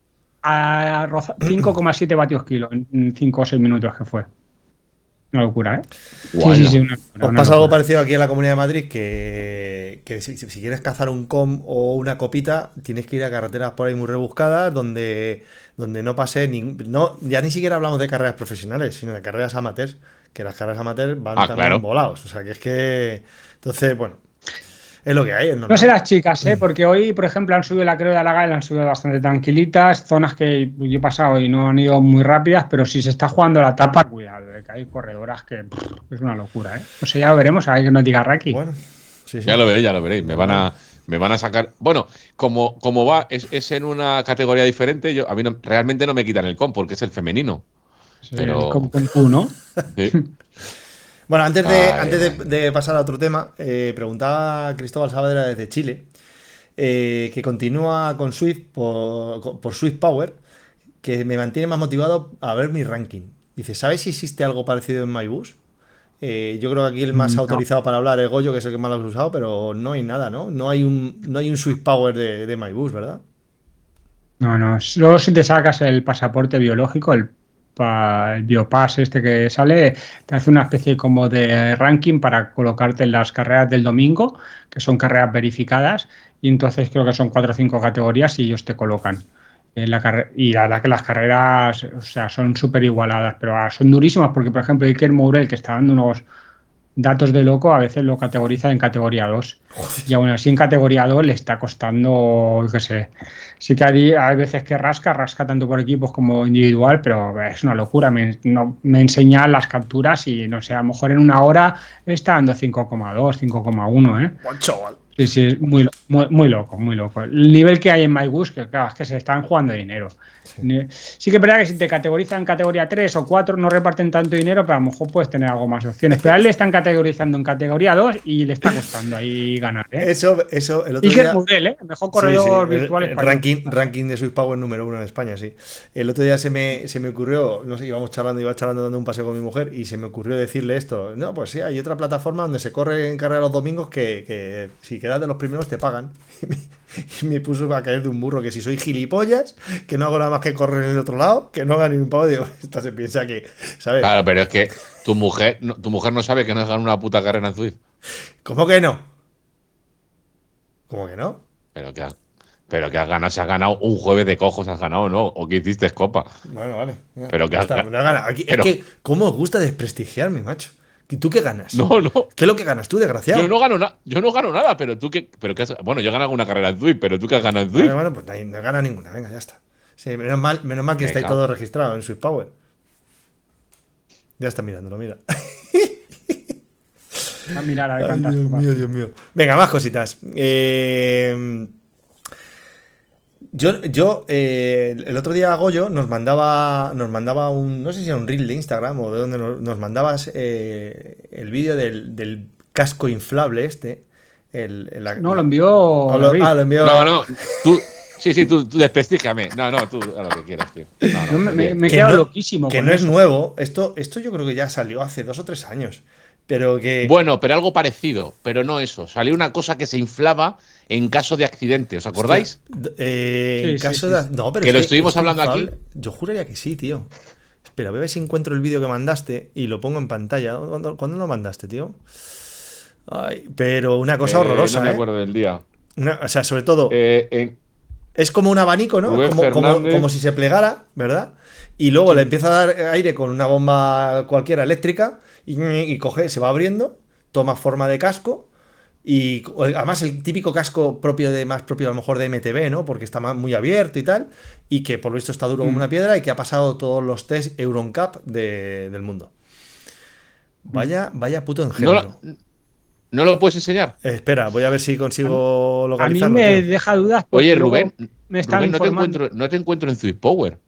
a roza- cinco coma siete vatios kilo en cinco o seis minutos que fue. Una locura, ¿eh? Sí, sí, sí, una locura, Os una pasa algo locura. parecido aquí en la Comunidad de Madrid, que, que si, si quieres cazar un com o una copita, tienes que ir a carreteras por ahí muy rebuscadas, donde, donde no pase ni, no, ya ni siquiera hablamos de carreras profesionales, sino de carreras amateurs, que las carreras amateurs van Ah, también claro. volados. O sea, que es que. Entonces, bueno, es lo que hay, es No normal. sé las chicas, ¿eh? Porque hoy, por ejemplo, han subido la Creu de Alaga y la han subido bastante tranquilitas, zonas que yo he pasado y no han ido muy rápidas, pero si se está jugando la etapa, cuidado, ¿eh? Que hay corredoras que pff, es una locura, ¿eh? O sea, ya lo veremos, a ver que nos diga Raki. Bueno, sí, sí. Ya lo veréis, ya lo veréis. Me van a, me van a sacar. Bueno, como, como va, es, es en una categoría diferente. Yo, a mí no- realmente no me quitan el com porque es el femenino. Sí, pero- con, con Q, ¿no? Sí. Bueno, antes de, Ay, antes de, ay. de pasar a otro tema, eh, preguntaba Cristóbal Saavedra desde Chile, eh, que continúa con Swift por, por Swift Power, que me mantiene más motivado a ver mi ranking. Dice, ¿sabes si existe algo parecido en MyBus? Eh, yo creo que aquí el más No, autorizado para hablar es Goyo, que es el que más lo has usado, pero no hay nada, ¿no? No hay un, no hay un Swift Power de, de MyBus, ¿verdad? no, no. Solo si te sacas el pasaporte biológico, el, pa- el Biopass este que sale, te hace una especie como de ranking para colocarte en las carreras del domingo, que son carreras verificadas, y entonces creo que son cuatro o cinco categorías y ellos te colocan. En la carre- y la verdad que las carreras, o sea, son súper igualadas, pero ah, son durísimas porque, por ejemplo, Iker Mourel, que está dando unos datos de loco, a veces lo categoriza en categoría dos. Y aún así en categoría dos le está costando, yo qué sé. Sí que hay, hay veces que rasca, rasca tanto por equipos como individual, pero es una locura. Me, no, me enseñan las capturas y no sé, a lo mejor en una hora está dando cinco coma dos, cinco coma uno, ¿eh? Buen chaval. Sí, sí, es muy, lo- muy, muy loco, muy loco. El nivel que hay en MyBus, que claro, es que se están jugando dinero. Ni- Sí que es verdad que si te categorizan en categoría tres o cuatro no reparten tanto dinero, pero a lo mejor puedes tener algo más opciones. Pero a él le están categorizando en categoría dos y le está costando ahí ganar, ¿eh? Eso, eso, el otro Iker día. Mourel, ¿eh? El mejor Sí, sí, corredor el, virtual el español. ranking, ranking de Swift Power número uno en España, sí. El otro día se me, se me ocurrió, no sé, íbamos charlando, iba charlando dando un paseo con mi mujer y se me ocurrió decirle esto. No, pues sí, hay otra plataforma donde se corre en carrera los domingos que, que si quedas de los primeros te pagan. Y me puso a caer de un burro que si soy gilipollas, que no hago nada más que correr en el otro lado, que no haga ni un pavo, digo, esta se piensa que, ¿sabes? Claro, pero es que tu mujer, no, tu mujer no sabe que no has ganado una puta carrera en Zwift. ¿Cómo que no? ¿Cómo que no? Pero que, has- pero que has ganado, si has ganado un jueves de cojos, has ganado, ¿no? O que hiciste copa. Bueno, vale. Ya, Pero que ya has está, ga- me lo he ganado. Aquí- es pero, que, ¿cómo os gusta desprestigiarme, macho? ¿Y tú qué ganas? no, no. ¿Qué es lo que ganas tú, Yo desgraciado? no gano nada, yo no gano nada, pero tú que, pero que has- bueno, yo he ganado una carrera en Zwift, pero tú que has ganado en Vale, Zwift. bueno, pues ahí no gana ninguna, venga, ya está. Sí, menos mal, menos mal que Me estáis cago. todos registrados en Swift Power. Ya está mirándolo, mira. A mirar a ver Ay, cuántas Dios copas. mío, Dios mío. Venga, más cositas. Eh, yo, yo eh, el otro día Goyo nos mandaba, nos mandaba un, no sé si era un reel de Instagram o de donde nos, nos mandabas eh, el vídeo del, del casco inflable este. El, el- la- No, lo la- envió ah, lo, David. ah, lo No, envió. no, tú, sí, sí, tú, tú desprestígiame. No, no, tú, haz lo que quieras, tío. No, Yo no, me, pues me- bien. me he Que quedado no, loquísimo que con no es eso. nuevo. Esto, esto yo creo que ya salió hace dos o tres años. Pero que. Bueno, pero algo parecido, pero no eso. Salió una cosa que se inflaba en caso de accidente, ¿os Hostia, acordáis? d- eh, en Sí, sí, caso sí, de. sí. No, pero Que es lo que estuvimos este hablando aquí. inflable. Yo juraría que sí, tío. Espera, voy a ver si encuentro el vídeo que mandaste y lo pongo en pantalla. ¿Cuándo, cuándo lo mandaste, tío? Ay, pero una cosa Eh, no me horrorosa, ¿eh? acuerdo del día. Una- o sea, sobre todo, Eh, en es como un abanico, ¿no? Rubén Como, como, como Fernández. si se plegara, ¿verdad? Y luego le Sí. empieza a dar aire con una bomba cualquiera eléctrica y, y coge, se va abriendo, toma forma de casco y además el típico casco propio de más propio a lo mejor de M T B, ¿no? Porque está más- muy abierto y tal y que por lo visto está duro como Mm, una piedra y que ha pasado todos los test EuronCap de- del mundo. mm. Vaya, vaya puto ¿No engendro. lo, no lo puedes enseñar? Eh, espera, voy a ver si A mí, consigo a mí localizarlo, me tío. deja dudas Oye, porque luego Rubén, me están Rubén, no te informando. encuentro, no te encuentro en Swift Power.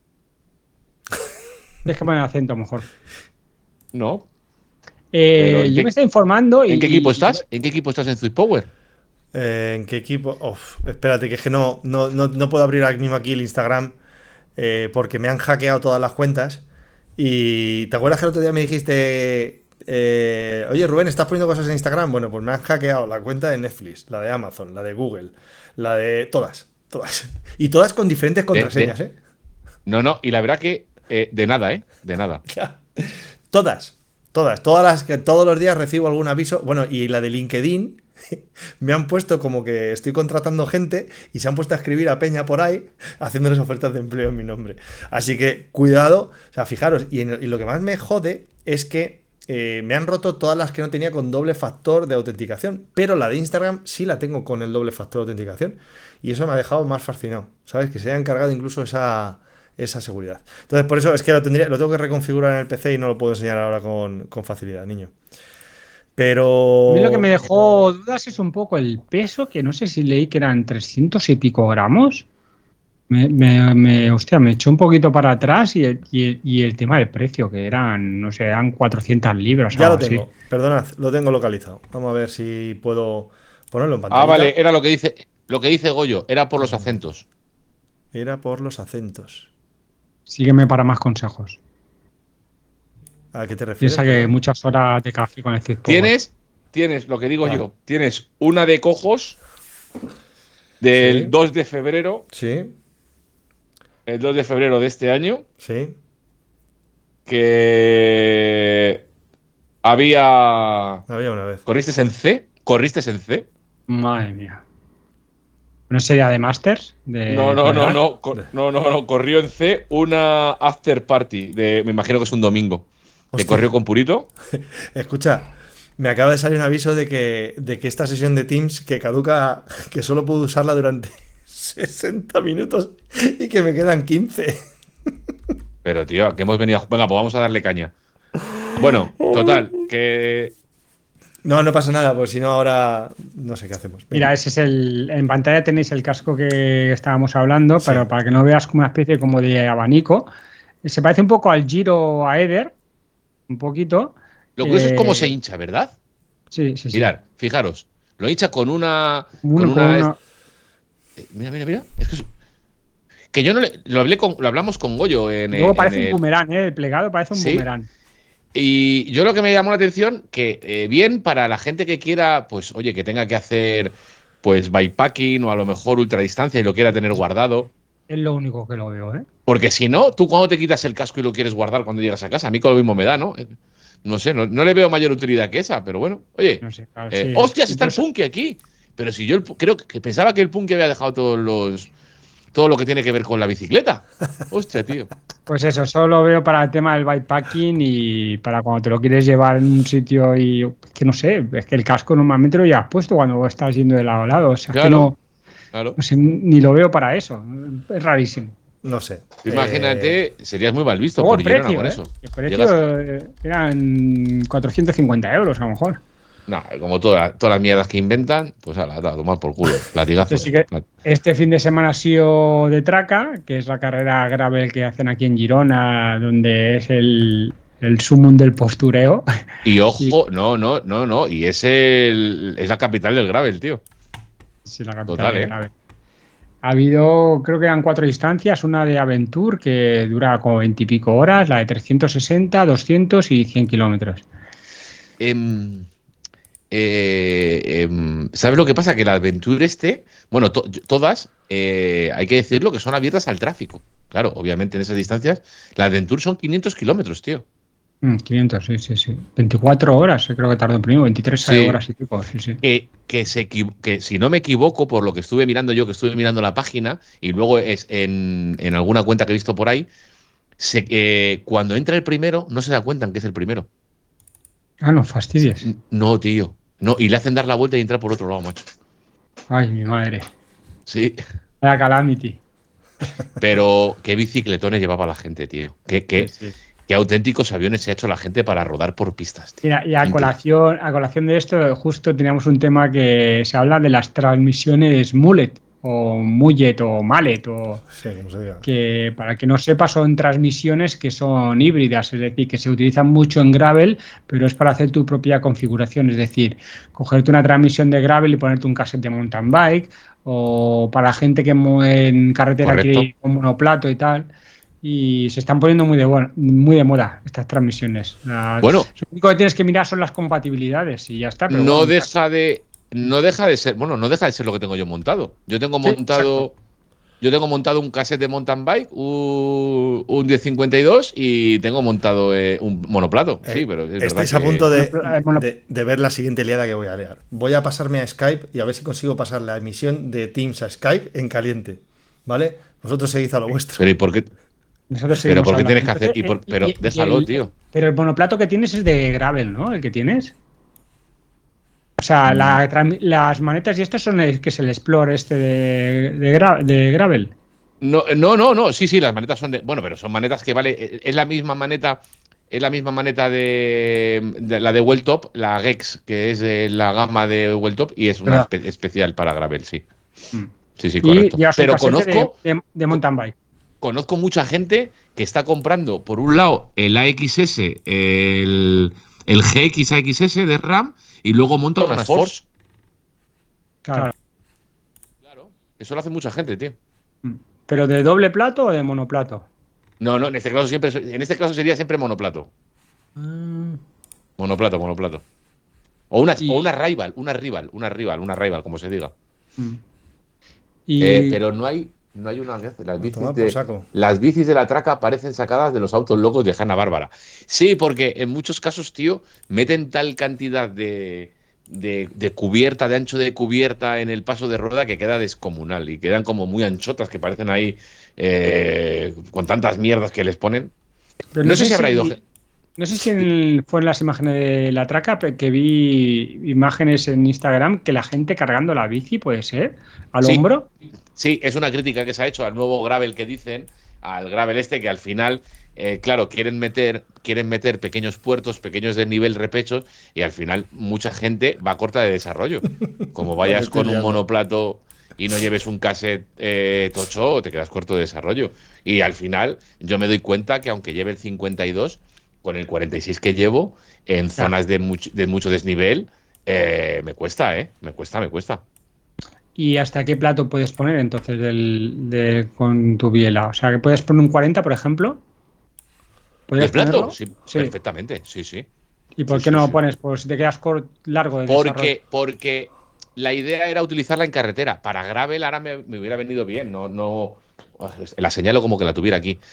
Es que poner acento mejor. No. Pero Eh, ¿en yo me qué, estoy informando en qué equipo y, estás? ¿En qué equipo estás en Swift Power? Eh, ¿en qué equipo? Uf, espérate, que es que no, no, no, no puedo abrir ahora mismo aquí el Instagram eh, porque me han hackeado todas las cuentas. Y ¿te acuerdas que el otro día me dijiste, eh, oye Rubén, ¿estás poniendo cosas en Instagram? Bueno, pues me han hackeado la cuenta de Netflix, la de Amazon, la de Google, la de todas, todas. Y todas con diferentes De- contraseñas, de- ¿eh? no, no, y la verdad que eh, de nada, ¿eh? De nada. Ya. Todas, todas, todas las que todos los días recibo algún aviso. Bueno, y la de LinkedIn me han puesto como que estoy contratando gente y se han puesto a escribir a Peña por ahí haciéndoles ofertas de empleo en mi nombre. Así que cuidado, o sea, fijaros, y, en- y lo que más me jode es que eh, me han roto todas las que no tenía con doble factor de autenticación, pero la de Instagram sí la tengo con el doble factor de autenticación y eso me ha dejado más fascinado, ¿sabes? Que se haya encargado incluso esa, esa seguridad. Entonces, por eso es que lo, tendría, lo tengo que reconfigurar en el P C y no lo puedo enseñar ahora con, con facilidad, niño. a mí lo que Pero me dejó dudas es un poco el peso, que no sé si leí que eran trescientos y pico gramos. Me, me, me- hostia, me echó un poquito para atrás y el, y el- y el tema del precio, que eran, no sé, eran cuatrocientas libras o Ya algo lo así. tengo, perdonad, lo tengo localizado. Vamos a ver si puedo ponerlo en Ah, pantallita. vale, era lo que dice, lo que dice Goyo, era por los Un momentito. acentos. Era por los acentos. Sígueme para más consejos. ¿A qué te refieres, Piensa que perdón? muchas horas de café con el Zip Power. Tienes, tienes, lo que digo Ah, yo, tienes una de cojos del sí, dos de febrero, sí, el dos de febrero de este año, sí. que había. Había una vez. ¿Corriste en C? ¿Corriste en C? Madre mía. ¿No sería de Masters? No, ¿De no, no, pedal? no, co- no, no, no, corrió en C una after party de, me imagino que es un domingo, que Hostia. corrió con Purito. Escucha, me acaba de salir un aviso de que, de que esta sesión de Teams que caduca, que solo puedo usarla durante sesenta minutos y que me quedan quince. Pero, tío, que hemos venido. a- Venga, pues vamos a darle caña. Bueno, total, que. No, no pasa nada, pues si no ahora no sé qué hacemos. Venga. Mira, ese es el. En pantalla tenéis el casco que estábamos hablando, Sí. pero para que no veas como una especie como de abanico. Se parece un poco al Giro Aether, un poquito. Lo curioso es cómo Eh, se hincha, ¿verdad? Sí, sí, sí. Mirad, fijaros. Lo hincha con una. Con Uno con una. uno. Eh, Mira, mira, mira. Es que, es- que yo no le- lo hablé con, lo hablamos con Goyo en, Y luego en parece un el. boomerang, ¿eh? El plegado parece un Sí. boomerang. Y yo lo que me llamó la atención, que eh, bien para la gente que quiera, pues, oye, que tenga que hacer, pues, bikepacking o a lo mejor ultradistancia y lo quiera tener guardado. Es lo único que lo veo, ¿eh? Porque si no, tú cuando te quitas el casco y lo quieres guardar cuando llegas a casa, a mí con lo mismo me da, ¿no? Eh, No sé, no, no le veo mayor utilidad que esa, pero bueno, oye, No sé, claro, eh, sí. hostias, está el Incluso- Punky aquí. Pero si yo el pu- creo que pensaba que el Punky había dejado todos los todo lo que tiene que ver con la bicicleta. Hostia, tío. Pues eso, solo lo veo para el tema del bikepacking y para cuando te lo quieres llevar en un sitio y que no sé, es que el casco normalmente lo llevas puesto cuando estás yendo de lado a lado, o sea, es que Claro, no, claro. no sé, ni lo veo para eso, es rarísimo. No sé. Imagínate, Eh, serías muy mal visto Luego por el Girona precio, con ¿eh? eso. El precio Llegas- eh, eran cuatrocientos cincuenta euros a lo mejor. No, como toda- todas las mierdas que inventan, pues a la tomar por culo. Latigazos. Así que este fin de semana ha sido de Traca, que es la carrera gravel que hacen aquí en Girona, donde es el, el sumum del postureo. Y ojo, no, no, no, no. Y es el es la capital del gravel, tío. Sí, la capital Total, de ¿eh? gravel. Ha habido, creo que eran cuatro distancias, una de Aventure que dura como veintipico horas, la de trescientos sesenta, doscientos y cien kilómetros. Em, eh, em, ¿sabes lo que pasa? Que la Adventure este, bueno, to- todas, eh, hay que decirlo que son abiertas al tráfico. Claro, obviamente en esas distancias, la Adventure son quinientos kilómetros, tío. Mm, quinientos, sí, sí, sí. veinticuatro horas, eh, creo que tardó primero, veintitrés Sí. horas y pico, sí, sí. Que, que, se, equi- que si no me equivoco, por lo que estuve mirando yo, que estuve mirando la página, y luego es en, en alguna cuenta que he visto por ahí, se- eh, cuando entra el primero, no se da cuenta que es el primero. Ah, no, fastidies. No, tío. No, y le hacen dar la vuelta y entrar por otro lado, macho. Ay, mi madre. Sí. La Calamity. Pero qué bicicletones llevaba la gente, tío. Qué, qué, Sí, sí. qué auténticos aviones se ha hecho la gente para rodar por pistas, tío. Mira, y a Increíble. colación, a colación de esto, justo teníamos un tema que se habla de las transmisiones mullet o mullet o mallet o sí, como se diga. que para que no sepa son transmisiones que son híbridas, es decir, que se utilizan mucho en gravel, pero es para hacer tu propia configuración, es decir, cogerte una transmisión de gravel y ponerte un cassette de mountain bike o para gente que mueve en carretera Correcto. quiere ir con monoplato y tal. Y se están poniendo muy de, bueno, muy de moda estas transmisiones. Las- Bueno. Lo único que tienes que mirar son las compatibilidades y ya está. Pero No bueno, deja de. No deja de ser. Bueno, no deja de ser lo que tengo yo montado. Yo tengo Sí, montado. Yo tengo montado un cassette de mountain bike, un, un diez cincuenta y dos y tengo montado eh, un monoplato. Sí, Eh, pero es verdad Estáis a que- punto de, Bueno, de- de ver la siguiente liada que voy a liar. Voy a pasarme a Skype y a ver si consigo pasar la emisión de Teams a Skype en caliente. ¿Vale? Vosotros seguid a lo vuestro. Pero ¿y por qué? nosotros Pero seguimos ¿por qué tienes hablando. que hacer? y por- Eh, pero y- y déjalo, el- tío. Pero el monoplato que tienes es de gravel, ¿no? El que tienes. O sea, Mm. la tram- las manetas y estos son el que es el Explorer este de, de, gra- de gravel. No, no, no, no. Sí, sí, las manetas son de. Bueno, pero son manetas que vale. eh, Es la misma maneta. Es la misma maneta de, de la de Welltop, la Gex, que es de la gama de Welltop y es una Pero- espe- especial para gravel, sí. Mm. Sí, sí, Y correcto. lleva su Pero casete conozco, de, de, de mountain bike. conozco mucha gente que está comprando, por un lado, el A X S, el, el G X A X S de RAM, y luego monta unas Force. Claro. Claro. Eso lo hace mucha gente, tío. ¿Pero de doble plato o de monoplato? No, no, en este caso siempre, en este caso sería siempre monoplato. Monoplato, monoplato. O una, Y- o una rival, una rival, una rival, una rival, como se diga. Mm. Y Eh, pero no hay, no hay una. Las A bicis, tomar por de, saco. las bicis de la traca parecen sacadas de los autos locos de Hanna-Barbera. Sí, porque en muchos casos, tío, meten tal cantidad de, de, de cubierta, de ancho de cubierta en el paso de rueda que queda descomunal y quedan como muy anchotas que parecen ahí eh, con tantas mierdas que les ponen. pero No sé si habrá ido. No sé si en- fue en las imágenes de la traca pe- que vi imágenes en Instagram que la gente cargando la bici, puede ser, al Sí, hombro. sí, es una crítica que se ha hecho al nuevo gravel que dicen, al gravel este, que al final, eh, claro, quieren meter, quieren meter pequeños puertos, pequeños de nivel repechos, y al final mucha gente va corta de desarrollo. Como Me vayas estoy con un liando. monoplato y no lleves un cassette eh, tocho, te quedas corto de desarrollo. Y al final yo me doy cuenta que aunque lleve el cincuenta y dos, con el cuarenta y seis que llevo, en Ya. zonas de mucho, de mucho desnivel, eh, me cuesta, ¿eh? Me cuesta, me cuesta. ¿Y hasta qué plato puedes poner entonces del, de- con tu biela? O sea, que puedes poner un cuarenta, por ejemplo. ¿De ¿Podrías plato? ponerlo? Sí, Sí. perfectamente, sí, sí. ¿Y Sí, por qué sí, no lo sí. pones? Pues si te quedas cor- largo de desarrollo. Porque, porque la idea era utilizarla en carretera. Para gravel ahora me, me hubiera venido bien. No, no. La señalo como que la tuviera aquí.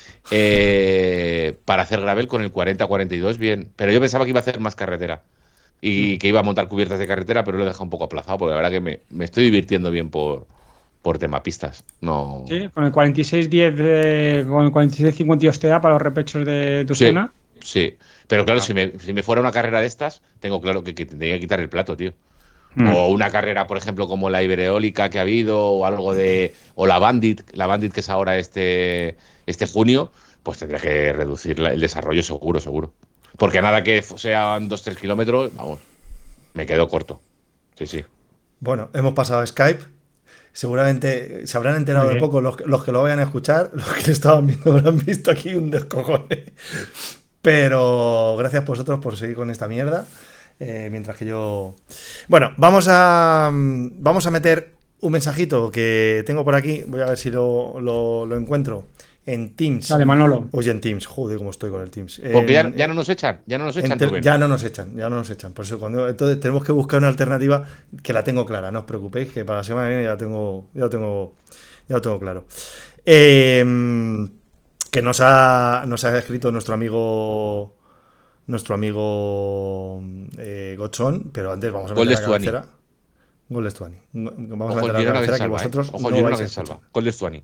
Eh, para hacer gravel con el cuarenta cuarenta y dos, bien. Pero yo pensaba que iba a hacer más carretera. Y que iba a montar cubiertas de carretera, pero lo he dejado un poco aplazado. Porque la verdad que me, me estoy divirtiendo bien por, por tema pistas. No. Sí, con el cuarenta y seis diez, de- con el cuarenta y seis cincuenta y dos te da para los repechos de tu Sí, zona. sí. Pero claro, Ah. si me, si me fuera una carrera de estas, tengo claro que, que tendría que quitar el plato, tío. Mm. O una carrera, por ejemplo, como la Ibereólica que ha habido, o algo de. O la Bandit, la Bandit que es ahora este, este junio, pues tendría que reducir la- el desarrollo seguro, seguro. Porque nada que sean dos tres kilómetros, vamos, me quedo corto. Sí, sí. Bueno, hemos pasado a Skype. Seguramente se habrán enterado Muy de bien. poco los, que- los que lo vayan a escuchar, los que estaban viendo habrán visto aquí un descojone. Pero gracias a vosotros por seguir con esta mierda. eh, mientras que yo. Bueno, vamos a. mm, Vamos a meter un mensajito que tengo por aquí. Voy a ver si lo, lo- lo encuentro. En Teams. Dale, Manolo. Oye, en Teams. Joder, cómo estoy con el Teams. Porque ya, En- ya no nos echan, ya no nos en echan, tel- Rubén. ya no nos echan, ya no nos echan. Por eso cuando entonces tenemos que buscar una alternativa que la tengo clara, no os preocupéis, que para la semana que viene ya tengo, ya lo tengo, ya lo tengo claro. Eh, que nos ha, nos ha escrito nuestro amigo, nuestro amigo eh, Gochón, pero antes vamos a Gol meter de la Stuani. cabecera. Gol de Stuani. Vamos a Ojo, meter el la Girona que se cabecera que salva, ¿eh? vosotros Ojo, el no Girona vais a que se salva. escuchar. Gol de Stuani.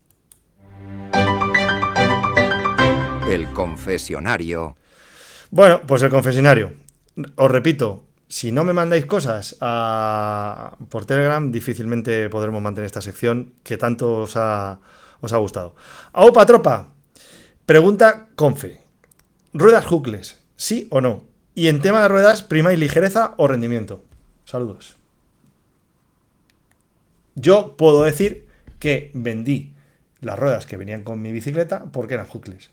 El confesionario. Bueno, pues el confesionario. Os repito, si no me mandáis cosas a- por Telegram, difícilmente podremos mantener esta sección que tanto os ha, os ha gustado. Aupa tropa, pregunta confe. ¿Ruedas Hookles? ¿Sí o no? Y en tema de ruedas, ¿primáis ligereza o rendimiento? Saludos. Yo puedo decir que vendí las ruedas que venían con mi bicicleta porque eran Hookles.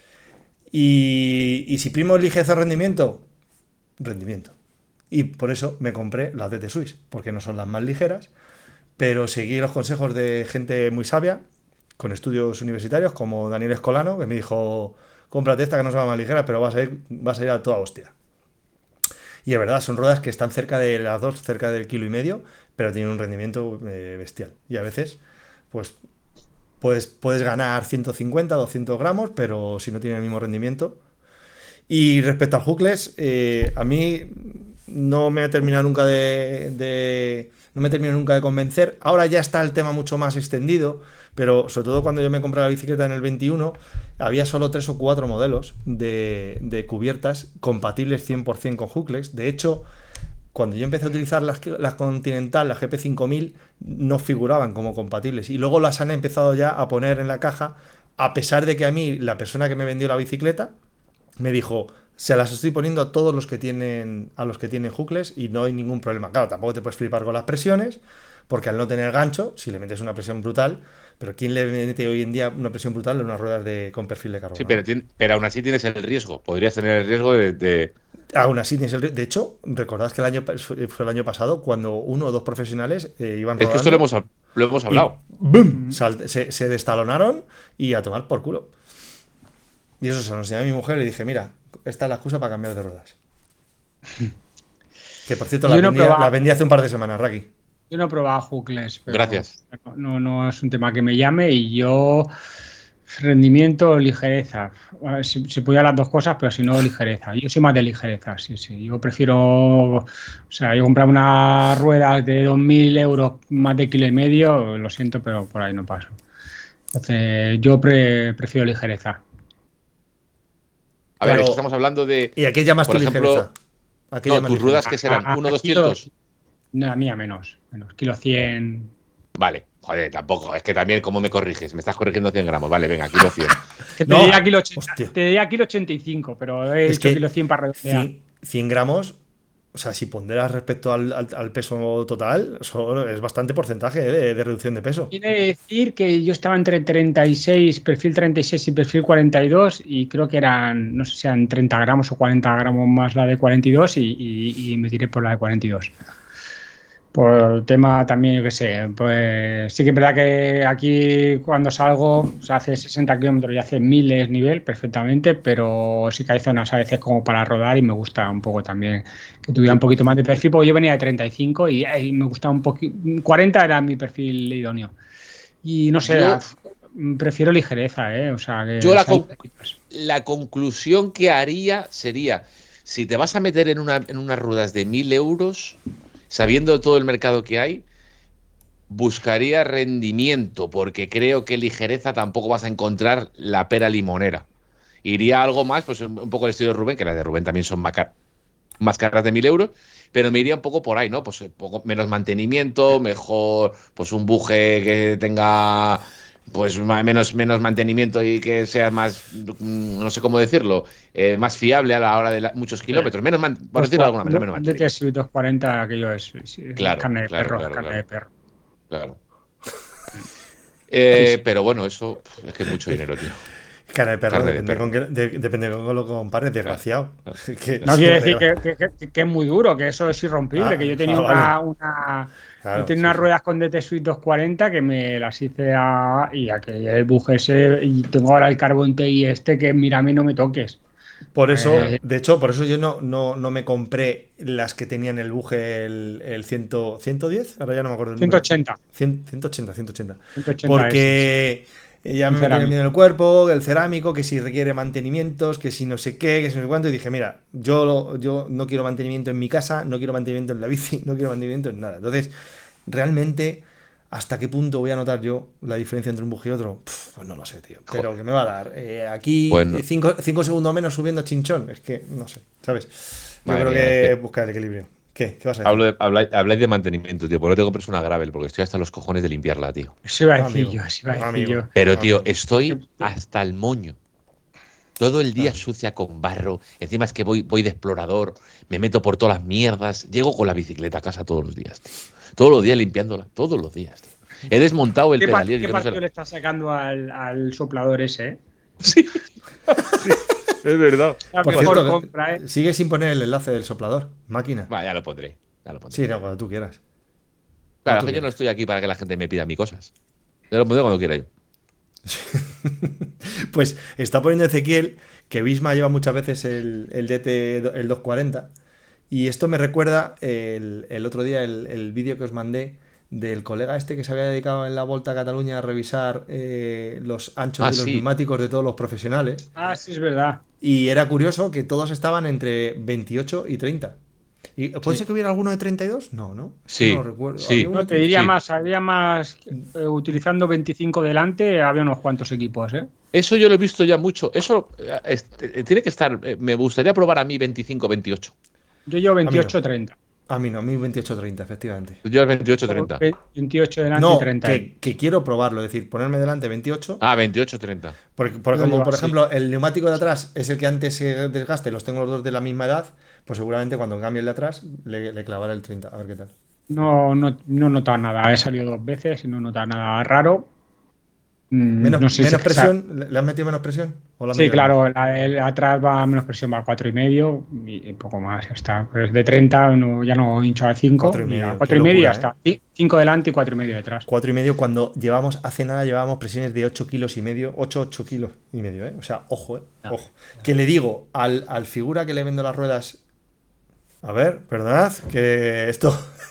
Y, y si primo ligereza o rendimiento, rendimiento. Y por eso me compré las D T Swiss, porque no son las más ligeras, pero seguí los consejos de gente muy sabia, con estudios universitarios, como Daniel Escolano, que me dijo, cómprate esta que no son las más ligeras, pero vas a ir, vas a ir a toda hostia. Y es verdad, son ruedas que están cerca de las dos, cerca del kilo y medio, pero tienen un rendimiento eh, bestial. Y a veces, pues, puedes, puedes ganar ciento cincuenta, doscientos gramos, pero si no tiene el mismo rendimiento. Y respecto al Hookles, eh, a mí no me ha terminado nunca de, de- no me terminado nunca de convencer. Ahora ya está el tema mucho más extendido, pero sobre todo cuando yo me compré la bicicleta en el veintiuno, había solo tres o cuatro modelos de, de cubiertas compatibles cien por ciento con Hookles. De hecho, cuando yo empecé a utilizar las, las Continental, las G P cinco mil, no figuraban como compatibles. Y luego las han empezado ya a poner en la caja, a pesar de que a mí, la persona que me vendió la bicicleta, me dijo, se las estoy poniendo a todos los que tienen, a los que tienen Hookles y no hay ningún problema. Claro, tampoco te puedes flipar con las presiones, porque al no tener gancho, si le metes una presión brutal, pero ¿quién le mete hoy en día una presión brutal en unas ruedas de, con perfil de carbono? Sí, pero, tien- pero aún así tienes el riesgo. Podrías tener el riesgo de. de- Aún así tienes el ri- De hecho, recordad que el año pa- fue fue el año pasado cuando uno o dos profesionales eh, iban Es que esto lo rodando hemos, lo hemos y hablado. ¡bum! Sal- se, se destalonaron y a tomar por culo. Y eso se lo enseñé a mi mujer y le dije, mira, esta es la excusa para cambiar de ruedas. Que por cierto, Yo la no he vendí, la probado. vendí hace un par de semanas, Raki. Yo no he probado Hookles, pero Gracias. no, no es un tema que me llame y yo rendimiento, ligereza. A ver, Si, si pudiera las dos cosas, pero si no, ligereza. Yo soy más de ligereza, sí, sí. Yo prefiero, o sea, yo comprar una rueda de dos mil euros más de kilo y medio, lo siento, pero por ahí no paso. Entonces, yo pre- prefiero ligereza. A ver, Pero- es que estamos hablando de. ¿Y a qué llamas Por tu ejemplo, ligereza? ¿A qué No, llamas tus ligereza? ruedas que serán A- a- uno a doscientos. No, a mí a menos, menos, kilo cien. Vale, joder, tampoco. Es que también, ¿cómo me corriges? Me estás corrigiendo cien gramos. Vale, venga, kilo cien. Que te No, diría kilo ochenta, hostia. te diría kilo ochenta y cinco, pero he Es dicho que kilo cien para redondear. cien, cien gramos, o sea, si ponderas respecto al, al- al peso total, eso es bastante porcentaje eh, de, de reducción de peso. Quiere decir que yo estaba entre treinta y seis, perfil treinta y seis y perfil cuarenta y dos, y creo que eran, no sé si eran treinta gramos o cuarenta gramos más la de cuarenta y dos, y, y, y me tiré por la de cuarenta y dos. Por el tema también, yo qué sé, pues sí que es verdad que aquí cuando salgo se hace sesenta kilómetros y hace miles nivel perfectamente, pero sí que hay zonas a veces como para rodar y me gusta un poco también que tuviera un poquito más de perfil, porque yo venía de treinta y cinco y, y me gustaba un poquito, cuarenta era mi perfil idóneo. Y no sé, Yo- prefiero ligereza, ¿eh? O sea, que Yo la sean- con- La conclusión que haría sería: si te vas a meter en, una, en unas ruedas de mil euros, sabiendo todo el mercado que hay, buscaría rendimiento, porque creo que ligereza tampoco vas a encontrar la pera limonera. Iría a algo más, pues un un poco el estilo de Rubén, que las de Rubén también son más, car- más caras de mil euros, pero me iría un poco por ahí, ¿no? Pues un poco menos mantenimiento, mejor, pues un buje que tenga pues ma- menos, menos mantenimiento y que sea más, mm, no sé cómo decirlo, eh, más fiable a la hora de la- muchos kilómetros, menos man- por pues, decirlo de alguna manera, menos un mantenimiento. D T S doscientos cuarenta, aquello es, es- es Claro, carne de claro, perro, claro, carne claro. de perro. Claro. Eh, pero bueno, eso es que es mucho dinero, tío. Cara de perro, Carne de depende, perro. con qué- de- depende con lo que compares, desgraciado. Que- No quiere decir pero- que, que- que- que es muy duro, que eso es irrompible, Ah, que yo tenía ah, una, vale. una, Claro, yo tenía sí, unas sí. ruedas con D T Suite doscientos cuarenta que me las hice a, y a que el buje ese, y tengo ahora el Carbon T I este que mira, a mí no me toques. Por eso, Eh, de hecho, por eso yo no, no, no me compré las que tenían el buje el, el cien, ciento diez, ahora ya no me acuerdo el número. ciento ochenta. cien, ciento ochenta, ciento ochenta. ciento ochenta Porque ya Un me metí cerámico. miedo en el cuerpo, el cerámico, que si requiere mantenimientos, que si no sé qué, que si no sé cuánto. Y dije, mira, yo, lo- yo no quiero mantenimiento en mi casa, no quiero mantenimiento en la bici, no quiero mantenimiento en nada. Entonces, realmente, ¿hasta qué punto voy a notar yo la diferencia entre un buje y otro? Pf, pues no lo sé, tío. Pero que me va a dar. Eh, aquí, Bueno. eh, cinco, cinco segundos menos subiendo chinchón. Es que, no sé, ¿sabes? Yo Madre creo mía, que es que- buscar el equilibrio. ¿Qué? ¿Qué vas a decir? Hablo de, habláis, habláis de mantenimiento, tío. Por no te compres una gravel, porque estoy hasta los cojones de limpiarla, tío. Eso iba a decir Amigo, yo, eso iba a decir amigo. yo. Pero, tío, Amigo. estoy hasta el moño. Todo el día Ah. sucia con barro. Encima es que voy, voy de explorador, me meto por todas las mierdas. Llego con la bicicleta a casa todos los días, tío. Todos los días limpiándola, todos los días, tío. He desmontado el ¿Qué, pa- pedalier. qué que no sé- partido le estás sacando al, al soplador ese? ¿Eh? Es verdad. La Por mejor cierto, compra, ¿eh? sigue sin poner el enlace del soplador. Máquina. Va, ya lo pondré. Ya lo pondré. Sí, no, cuando tú quieras. Claro, tú es que yo no quieras. estoy aquí para que la gente me pida mis cosas. Yo lo pondré cuando quiera yo. Pues está poniendo Ezequiel que Visma lleva muchas veces el, el D T, do- el doscientos cuarenta. Y esto me recuerda el, el otro día el, el vídeo que os mandé del colega este que se había dedicado en la Volta a Cataluña a revisar eh, los anchos Ah, de los sí. neumáticos de todos los profesionales. Ah, sí, es verdad. Y era curioso que todos estaban entre veintiocho y treinta. ¿Y puede Sí. ser que hubiera alguno de treinta y dos? No, ¿no? Sí, No lo recuerdo. sí. Había uno No, de te diría Sí. más, había más, eh, utilizando veinticinco delante, había unos cuantos equipos, ¿eh? Eso yo lo he visto ya mucho. Eso eh, es- eh, tiene que estar. eh, Me gustaría probar a mí veinticinco, veintiocho. Yo llevo veintiocho treinta. A mí no, a mí veintiocho treinta, efectivamente. Yo el veintiocho, treinta. veintiocho delante No, y treinta. que, que quiero probarlo, es decir, ponerme delante veintiocho. Ah, veintiocho, treinta. Porque, por, Yo como llevo por así. ejemplo, el neumático de atrás es el que antes se desgaste, los tengo los dos de la misma edad, pues seguramente cuando cambie el de atrás le, le clavaré el treinta. A ver qué tal. No, no, no he notado nada. He salido dos veces y no he notado nada raro. Mm, Menos, no sé si menos es que sa- presión, ¿le le has metido menos presión? ¿O le has Sí, metido menos? claro, la de atrás va a menos presión, va a cuatro y medio y un poco más, ya está. Pero es de treinta, no, ya no hincho a cinco, Cuatro y mira, medio, qué cuatro y medio y ya locura, ¿eh? está. Ci- cinco delante y cuatro y medio detrás. Cuatro y medio cuando llevamos, hace nada llevábamos presiones de ocho kilos y medio, ocho, ocho kilos y medio, ¿eh? O sea, ojo, ¿eh? Ojo. Que le digo al, al figura que le vendo las ruedas, a ver, perdonad, que esto,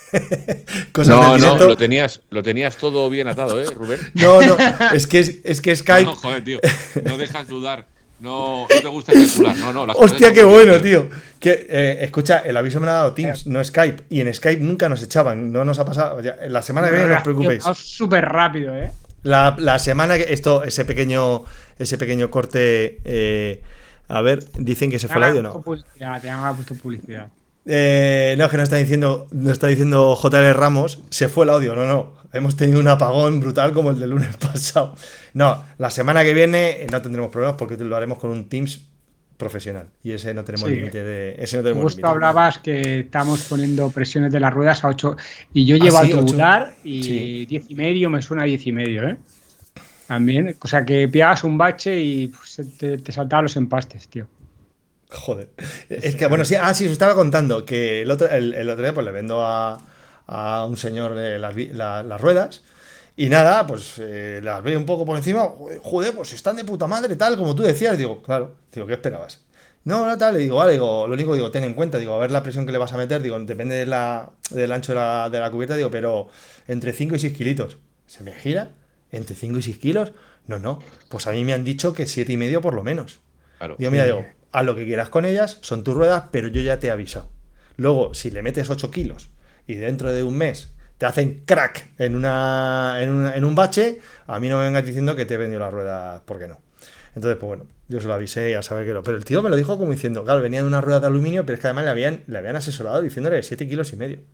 cosas del No, no, directo. lo tenías, lo tenías todo bien atado, ¿eh, Rubén? No, no, es que, es, es que Skype, No, joder, tío. No dejas dudar. No, no te gusta especular. No, no, las cosas hostia, están qué muy bien, bueno, tío. Que, eh, escucha, el aviso me lo ha dado Teams, no Skype, y en Skype nunca nos echaban, no nos ha pasado. Ya, la semana que viene no os preocupéis. Reaccionado súper rápido, ¿eh? La, la semana que esto, ese pequeño, ese pequeño corte, eh, a ver, dicen que se Te fue el han audio, puesto no. publicidad, te han puesto publicidad. Eh, no, es que no está diciendo, no está diciendo J L Ramos, se fue el audio, no, no. Hemos tenido un apagón brutal como el del lunes pasado. No, la semana que viene eh, no tendremos problemas porque lo haremos con un Teams profesional. Y ese no tenemos Sí. límite de. Ese no tenemos Justo límite. hablabas que estamos poniendo presiones de las ruedas a ocho y yo llevo Ah, sí, al ocho. tubular y Sí. diez y medio me suena a diez y medio, ¿eh? También, o sea que pegas un bache y pues, te, te saltaban los empastes, tío. Joder. Es que, bueno, sí, ah, sí, os estaba contando que el otro, el, el otro día pues le vendo a, a un señor eh, las, vi- la- las ruedas y nada, pues eh, las veo un poco por encima, joder, pues están de puta madre, tal, como tú decías. Digo, claro, digo, ¿qué esperabas? No, no, tal, le digo, vale, digo, lo único digo, ten en cuenta, digo, a ver la presión que le vas a meter, digo, depende de la, del ancho de la, de la cubierta, digo, pero entre cinco y seis kilitos. ¿Se me gira? ¿Entre cinco y seis kilos? No, no, pues a mí me han dicho que siete y medio por lo menos. Claro. Digo, mira, digo, haz lo que quieras con ellas, son tus ruedas, pero yo ya te he avisado. Luego, si le metes ocho kilos y dentro de un mes te hacen crack en, una, en, una- en un bache, a mí no me vengas diciendo que te he vendido las ruedas, ¿por qué no? Entonces, pues bueno, yo se lo avisé y ya sabe que lo. Pero el tío me lo dijo como diciendo, claro, venía de una rueda de aluminio, pero es que además le habían, le habían asesorado diciéndole siete kilos y medio.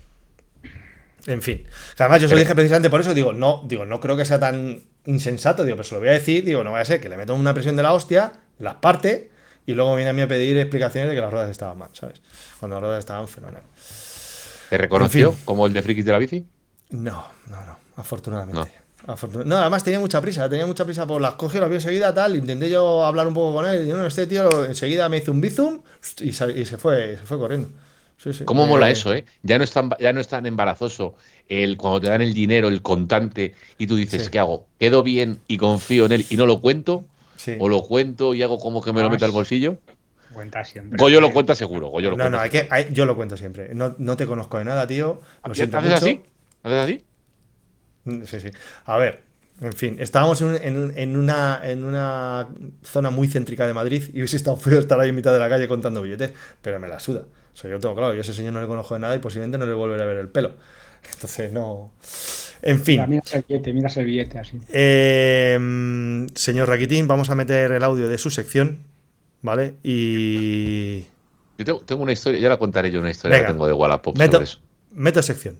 En fin. Que además yo se lo dije precisamente por eso, digo, no, digo, no creo que sea tan insensato, digo, pero se lo voy a decir, digo, no vaya a ser que le meto una presión de la hostia, las parte y luego viene a mí a pedir explicaciones de que las ruedas estaban mal, ¿sabes? Cuando las ruedas estaban fenomenal. ¿Te reconoció En fin. como el de Frikis de la bici? No, no, no, afortunadamente. Afortun- No, además tenía mucha prisa, tenía mucha prisa por las cogió, las vi enseguida, tal, intenté yo hablar un poco con él, y no, este tío enseguida me hizo un bizum y, sal- y se fue, se fue corriendo. Sí, sí. ¿Cómo Eh, mola eso, eh? Ya no es tan, ya no es tan embarazoso el cuando te dan el dinero, el contante, y tú dices, Sí. ¿qué hago? ¿Quedo bien y confío en él y no lo cuento? Sí. ¿O lo cuento y hago como que me lo meto al bolsillo? Cuenta siempre. Goyo lo cuenta seguro. Goyo lo No, cuenta no, hay que, hay- yo lo cuento siempre. No, no te conozco de nada, tío. Lo seguro. siento ¿Haces mucho. así? ¿Haces así? Mm, Sí, sí. A ver, en fin, estábamos en, un- en un- en una, en una zona muy céntrica de Madrid y hubiese estado feo estar ahí en mitad de la calle contando billetes, pero me la suda. O sea, yo tengo claro, yo a ese señor no le conozco de nada y posiblemente no le volveré a ver el pelo. Entonces, no. En Mira, fin, miras el billete, miras el billete así. eh, mm, señor Rakitín, vamos a meter el audio de su sección, ¿vale? Y. Yo tengo, tengo una historia, ya la contaré yo una historia Venga, que tengo de Wallapop meto, sobre eso. meto sección.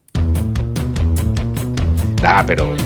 Ah, pero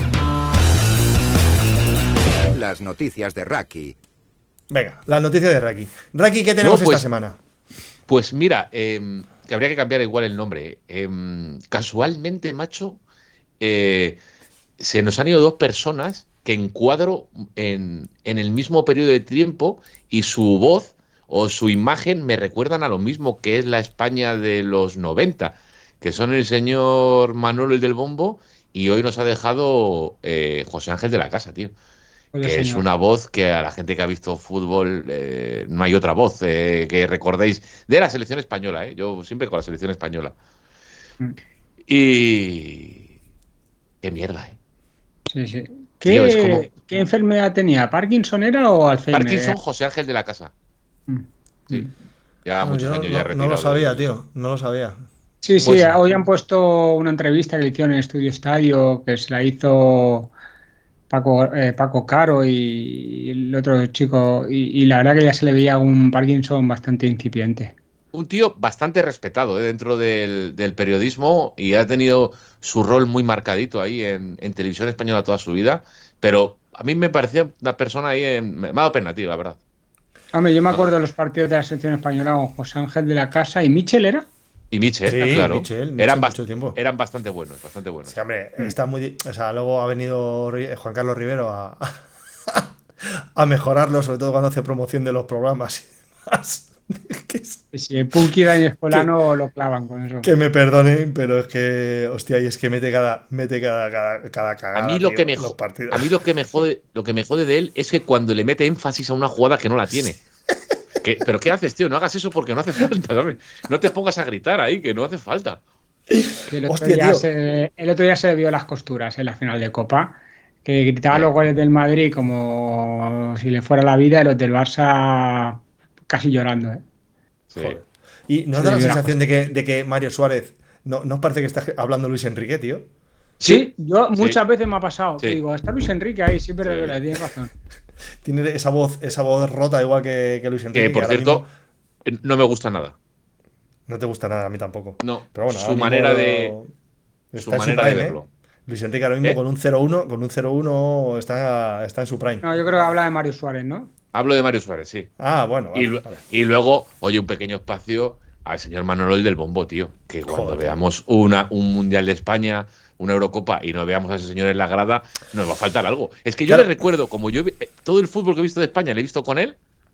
Las noticias de Raki. Venga, la noticia de Raki. Raki, ¿qué tenemos No, pues- esta semana? Pues mira, eh, que habría que cambiar igual el nombre. Eh, casualmente, macho, eh, se nos han ido dos personas que encuadro en, en el mismo periodo de tiempo y su voz o su imagen me recuerdan a lo mismo que es la España de los noventa, que son el señor Manolo el del Bombo y hoy nos ha dejado eh, José Ángel de la Casa, tío. Oye, Que es señor. una voz que a la gente que ha visto fútbol eh, no hay otra voz eh, que recordéis de la selección española, ¿eh? Yo siempre con la selección española. Mm. Y qué mierda, ¿eh? Sí, sí. ¿Qué, Tío, es como- ¿qué enfermedad tenía? ¿Parkinson era o Alzheimer? Parkinson, José Ángel de la Casa. Mm. Sí. Mm. Ya No, muchos yo años no, ya no retirado. lo sabía, del- tío. No lo sabía. Sí, sí, Pues- hoy han puesto una entrevista que le hicieron en Estudio Estadio, que se la hizo Paco, eh, Paco Caro y el otro chico, y, y la verdad que ya se le veía un Parkinson bastante incipiente. Un tío bastante respetado ¿eh? dentro del, del periodismo y ha tenido su rol muy marcadito ahí en, en televisión española toda su vida, pero a mí me parecía una persona ahí, en, me ha dado pena, tío, la verdad. Hombre, yo me acuerdo de los partidos de la selección española con José Ángel de la Casa y Michel era. Y Michel, Sí, claro. Michel, Michel, eran, bast- mucho tiempo. eran bastante buenos, bastante buenos. Sí, hombre, está muy. O sea, luego ha venido Ri- Juan Carlos Rivero a, a mejorarlo, sobre todo cuando hace promoción de los programas y demás. Que, es- Si el Punky Dani Escolano lo clavan con eso. que me perdonen, pero es que, hostia, y es que mete cada, mete cada, cada, cada A cagada, mí lo tío, que me en los jo- partidos. a mí lo que me jode, lo que me jode de él es que cuando le mete énfasis a una jugada que no la tiene. Que- pero ¿qué haces, tío? No hagas eso porque no hace falta, ¿sabes? No te pongas a gritar ahí, que no hace falta. Que el, otro Hostia, día tío. se, el otro día se le vio las costuras en la final de Copa, que gritaba Sí. los goles del Madrid como si le fuera la vida y los del Barça casi llorando. ¿eh? Sí. Joder. ¿Y no Se da le la vio la sensación de que, de que Mario Suárez, no, no os parece que está hablando Luis Enrique, tío? Sí, yo sí, muchas veces me ha pasado. sí. Que digo, está Luis Enrique ahí, sí, pero Sí. le tienes razón. Tiene esa voz, esa voz rota igual que, que Luis Enrique. Que, que por ahora cierto, mismo eh, no me gusta nada. no te gusta nada, a mí tampoco. No, Pero bueno, ahora su mismo manera de, su está en su manera de prime, ¿eh? verlo. Luis Enrique ahora mismo ¿Eh? con un cero uno, con un cero uno está, está en su prime. No, yo creo que habla de Mario Suárez, ¿no? Hablo de Mario Suárez, sí. Ah, bueno, Y, vale, lu- vale. y luego, oye, un pequeño espacio al señor Manolo el del Bombo, tío. Que cuando Joder. veamos una, un Mundial de España, una Eurocopa y no veamos a ese señor en la grada, nos va a faltar algo. Es que yo Claro. le recuerdo, como yo he vi- eh, todo el fútbol que he visto de España, le he visto con él,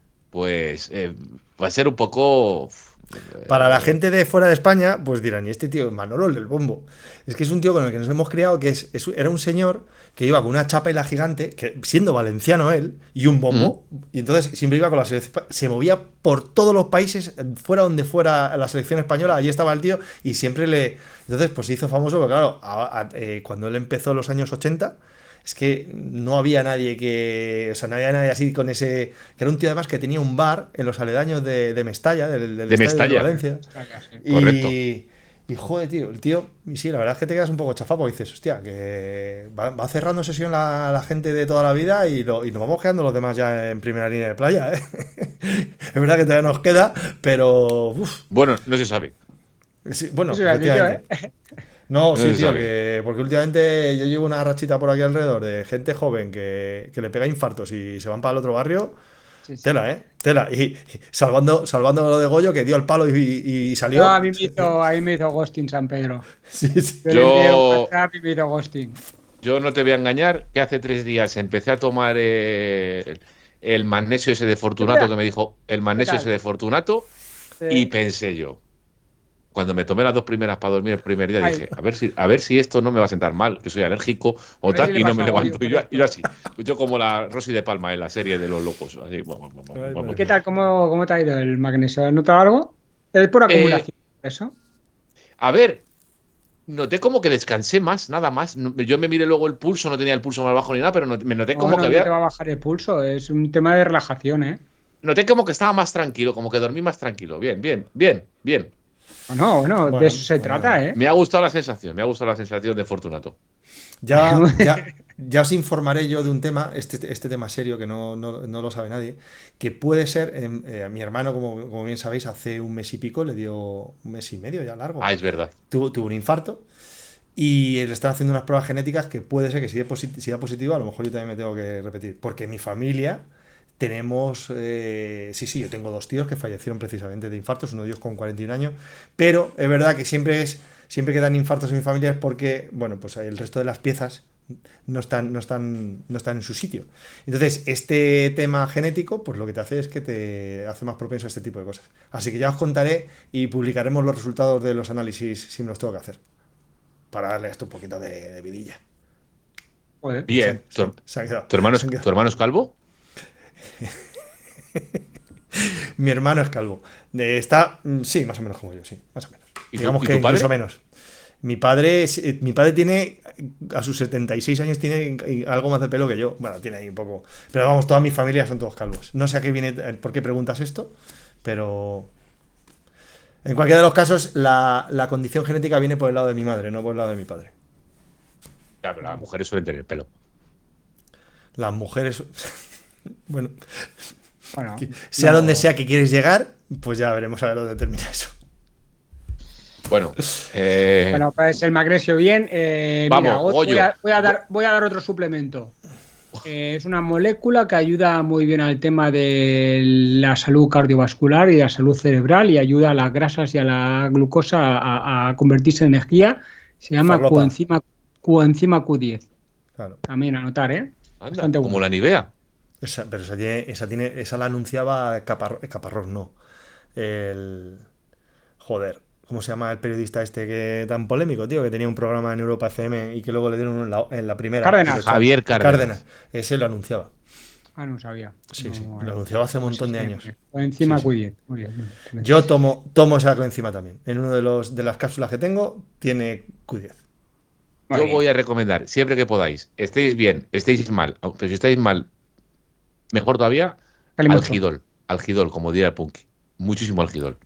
pues eh, va a ser un poco. Para la eh, gente de fuera de España, pues dirán, ¿y este tío, Manolo, el del Bombo? Es que es un tío con el que nos hemos criado, que es, es- era un señor que iba con una chapela gigante, que siendo valenciano él, y un bombo, y entonces siempre iba con la selección, se movía por todos los países, fuera donde fuera la selección española, allí estaba el tío, y siempre le... Entonces, pues se hizo famoso, pero claro, a- a- eh, cuando él empezó en los años ochenta, es que no había nadie que. O sea, no había nadie así con ese. Que era un tío además que tenía un bar en los aledaños de, de Mestalla, del, del De estadio Mestalla. Valencia. Y, Correcto. y joder, tío, el tío. Y sí, la verdad es que te quedas un poco chafado porque dices, hostia, que va, va cerrando sesión la, la gente de toda la vida y, lo- y nos vamos quedando los demás ya en primera línea de playa, ¿eh? Es verdad que todavía nos queda, pero. Uf, Bueno, no se sabe. sí, bueno, Eso iba a decir yo, efectivamente. ¿eh? No, No sí, se tío, sabe. que, porque últimamente yo llevo una rachita por aquí alrededor de gente joven que, que le pega infartos y se van para el otro barrio. Sí, sí. Tela, ¿eh? Tela. Y, y salvando, salvando lo de Goyo, que dio el palo y, y salió. No, a mí me hizo, a mí me hizo ghosting San Pedro. Sí, sí. Yo, Yo- le envié un WhatsApp y me hizo ghosting. Yo no te voy a engañar, que hace tres días empecé a tomar eh, el magnesio ese de Fortunato Mira. que me dijo, el magnesio tal? ese de Fortunato, Eh, y pensé yo, cuando me tomé las dos primeras para dormir el primer día, Ay. dije, a ver si, a ver si esto no me va a sentar mal, que soy alérgico o A ver tal, si le y no pasa me algo, levanto. yo, Y yo, correcto. y yo así, yo como la Rosy de Palma en la serie de los locos. Así, bueno, bueno, bueno, Ay, bueno. madre ¿Qué tal? ¿Cómo, cómo te ha ido el magnesio? ¿Has notado algo? ¿Es por acumulación? ¿Eso? A ver, noté como que descansé más, nada más. No- Yo me miré luego el pulso, no tenía el pulso más bajo ni nada, pero not- me noté No, como no, que no te había. va a bajar el pulso. Es un tema de relajación, ¿eh? Noté como que estaba más tranquilo, como que dormí más tranquilo. Bien, bien, bien, bien. No, bueno, Bueno, de eso se bueno. trata, ¿eh? Me ha gustado la sensación, me ha gustado la sensación de Fortunato. Ya, ya, ya os informaré yo de un tema, este, este tema serio que no, no- no lo sabe nadie, que puede ser, em, eh, a mi hermano, como, como bien sabéis, hace un mes y pico, le dio un mes y medio ya largo, Ah, es verdad. tuvo, tuvo un infarto y le están haciendo unas pruebas genéticas que puede ser que si, es posit- si da positivo, a lo mejor yo también me tengo que repetir, porque en mi familia tenemos, eh, sí, sí, yo tengo dos tíos que fallecieron precisamente de infartos, uno de ellos con cuarenta y un años, pero es verdad que siempre es, siempre que dan infartos en mi familia es porque, bueno, pues el resto de las piezas no están, no están, no están en su sitio. Entonces, este tema genético, pues lo que te hace es que te hace más propenso a este tipo de cosas. Así que ya os contaré y publicaremos los resultados de los análisis si me los tengo que hacer. Para darle esto un poquito de, de vidilla. Joder. Bien. Se han- ¿Tu, se han quedado- tu hermano, es, se han quedado- ¿Tu hermano es calvo? Mi hermano es calvo. Eh, está, mm, sí, más o menos como yo, sí, más o menos. ¿Y tu- Digamos y que tu padre? incluso menos. Mi padre, es- eh, mi padre tiene, a sus setenta y seis años, tiene algo más de pelo que yo. Bueno, tiene ahí un poco. Pero vamos, toda mi familia son todos calvos. No sé a qué viene, eh, por qué preguntas esto, pero. En cualquiera de los casos, la, la condición genética viene por el lado de mi madre, no por el lado de mi padre. Ya, pero las mujeres suelen tener pelo. Las mujeres. Bueno, Bueno, sea no. donde sea que quieres llegar, pues ya veremos a ver dónde termina eso. Bueno, eh, Bueno, pues el magnesio bien. Eh, Vamos, mira, voy Goyo. a, voy a dar, voy a dar otro suplemento. Eh, es una molécula que ayuda muy bien al tema de la salud cardiovascular y la salud cerebral y ayuda a las grasas y a la glucosa a, a convertirse en energía. Se llama Farlopa. coenzima, coenzima Q diez. Claro. También anotar, ¿eh? Anda, Bastante como bueno. la Nivea. Esa, pero esa, tiene, esa, tiene, esa la anunciaba Caparrós, Caparrós no. El. Joder, ¿cómo se llama el periodista este que tan polémico, tío? Que tenía un programa en Europa F M y que luego le dieron en la, en la primera. Cárdenas. y lo echaron. Javier Cárdenas. Ese lo anunciaba. Ah, no sabía. Sí, No, sí, no, lo no. anunciaba hace un Pues montón de sí, años. Coenzima Sí, sí. Q diez. Muy bien, muy bien. Yo tomo, tomo esa coenzima también. En una de, los, de las cápsulas que tengo tiene Q diez. Muy Yo bien. voy a recomendar, siempre que podáis, estéis bien, estéis mal, pero si estáis mal, mejor todavía, Dale mucho. algidol. Algidol, como diría el Punky. Muchísimo algidol.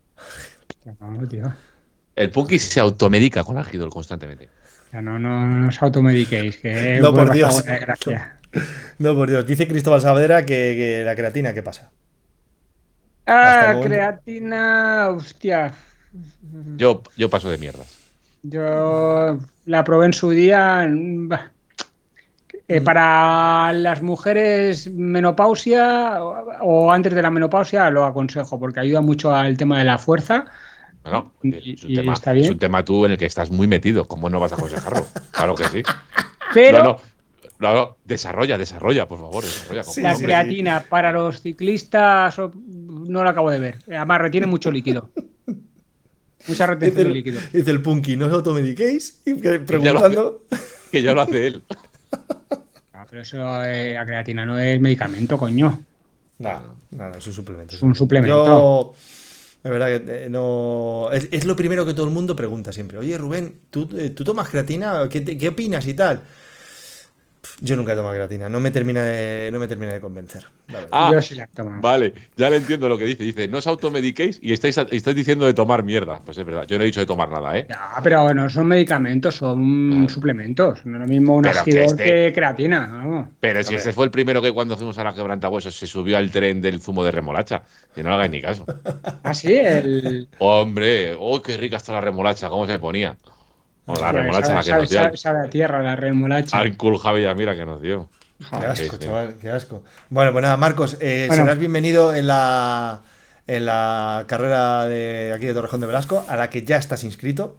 No, tío. El Punky se automedica con algidol constantemente. Ya no, no, no os automediquéis, que No, por vuelva Dios. esta buena desgracia. No, por Dios. Dice Cristóbal Saavedra que, que la creatina, ¿qué pasa? Hasta el Ah, momento- creatina, hostia. Yo, yo paso de mierdas. Yo la probé en su día. mm, bah. Eh, Mm. para las mujeres menopausia o, o antes de la menopausia lo aconsejo porque ayuda mucho al tema de la fuerza Bueno, y, es un, y tema, está es bien. un tema tú en el que estás muy metido. ¿Cómo no vas a aconsejarlo? Claro que sí. Pero No, no, no, no, desarrolla, desarrolla, por favor, desarrolla. Sí, la sí, creatina para los ciclistas o- no la acabo de ver. Además, retiene mucho líquido. Mucha Dice retención de el, líquido. dice el Punky, no os automediquéis. Y que- Ya lo- preguntando. Que ya lo hace él. Ah, pero eso, eh, la creatina no es medicamento, coño. Nada, nada, es un suplemento. Es un suplemento. Yo, de verdad que eh, no. Es, es lo primero que todo el mundo pregunta siempre. Oye, Rubén, ¿tú, eh, ¿tú tomas creatina? ¿Qué, te- qué opinas y tal? Pff, Yo nunca he tomado creatina, no me termina de, no me termina de convencer. la verdad. Ah, Yo sí la tomo. vale, ya le entiendo lo que dice. Dice, no os automediquéis y estáis, estáis diciendo de tomar mierda. Pues es verdad, yo no he dicho de tomar nada, ¿eh? Ya, pero bueno, son medicamentos, son Claro. suplementos. No es lo mismo un Pero que agidol este- que creatina. Vamos. Pero si Hombre. este fue el primero que cuando fuimos a la quebrantahuesos se subió al tren del zumo de remolacha. Que no le hagáis ni caso. Ah, sí, el. Hombre, ¡oh, qué rica está la remolacha! ¿Cómo se ponía? O la Hostia, remolacha sabe, la que sabe, nos dio sabe- sabe a tierra la remolacha. al Cool Javi mira que nos dio. Qué Joder. asco, sí, sí. chaval, qué asco. Bueno, pues nada, Marcos, eh, Bueno. serás bienvenido en la, en la carrera de aquí de Torrejón de Velasco, a la que ya estás inscrito.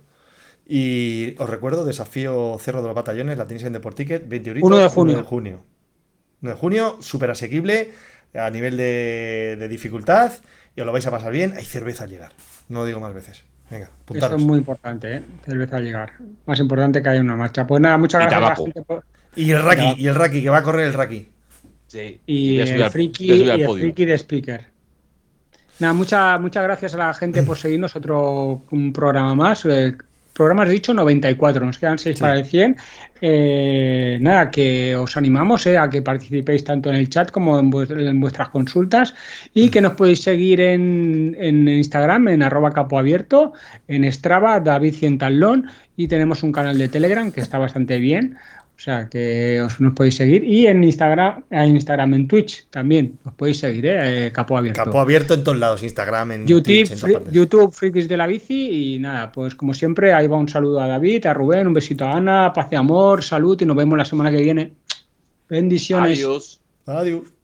Y os recuerdo, desafío Cerro de los Batallones, la tenéis en Deporticket, veinte euritos, uno de junio. uno de junio. uno de junio, súper asequible a nivel de, de dificultad y os lo vais a pasar bien. Hay cerveza al llegar, no digo más veces. Venga, Eso apuntaros. es muy importante, ¿eh? Cerveza al llegar. Más importante que haya una marcha. Pues nada, muchas Y gracias a la tabaco. gente por- Y el Raki, y el Raki, que va a correr el Raki. Sí. y voy a subir el al- friki voy a subir al y el podio. friki de speaker. Nada, muchas muchas gracias a la gente por seguirnos. Otro un programa más. Eh, programa, has dicho, noventa y cuatro. Nos quedan seis Sí. para el cien. Eh, nada, que os animamos eh, a que participéis tanto en el chat como en, vuest- en vuestras consultas y que nos podéis seguir en, en Instagram, en arroba capoabierto, en Strava, David Cientalón, y tenemos un canal de Telegram que está bastante bien. O sea, que os nos podéis seguir. Y en Instagram, en Instagram, en Twitch también os podéis seguir, ¿eh? Eh, Capo Abierto. Capó abierto en todos lados, Instagram, en YouTube, Twitch, en todas Fri- partes. YouTube, Frikis de la Bici. Y nada, pues como siempre, ahí va un saludo a David, a Rubén, un besito a Ana, paz y amor, salud y nos vemos la semana que viene. Bendiciones. Adiós. Adiós.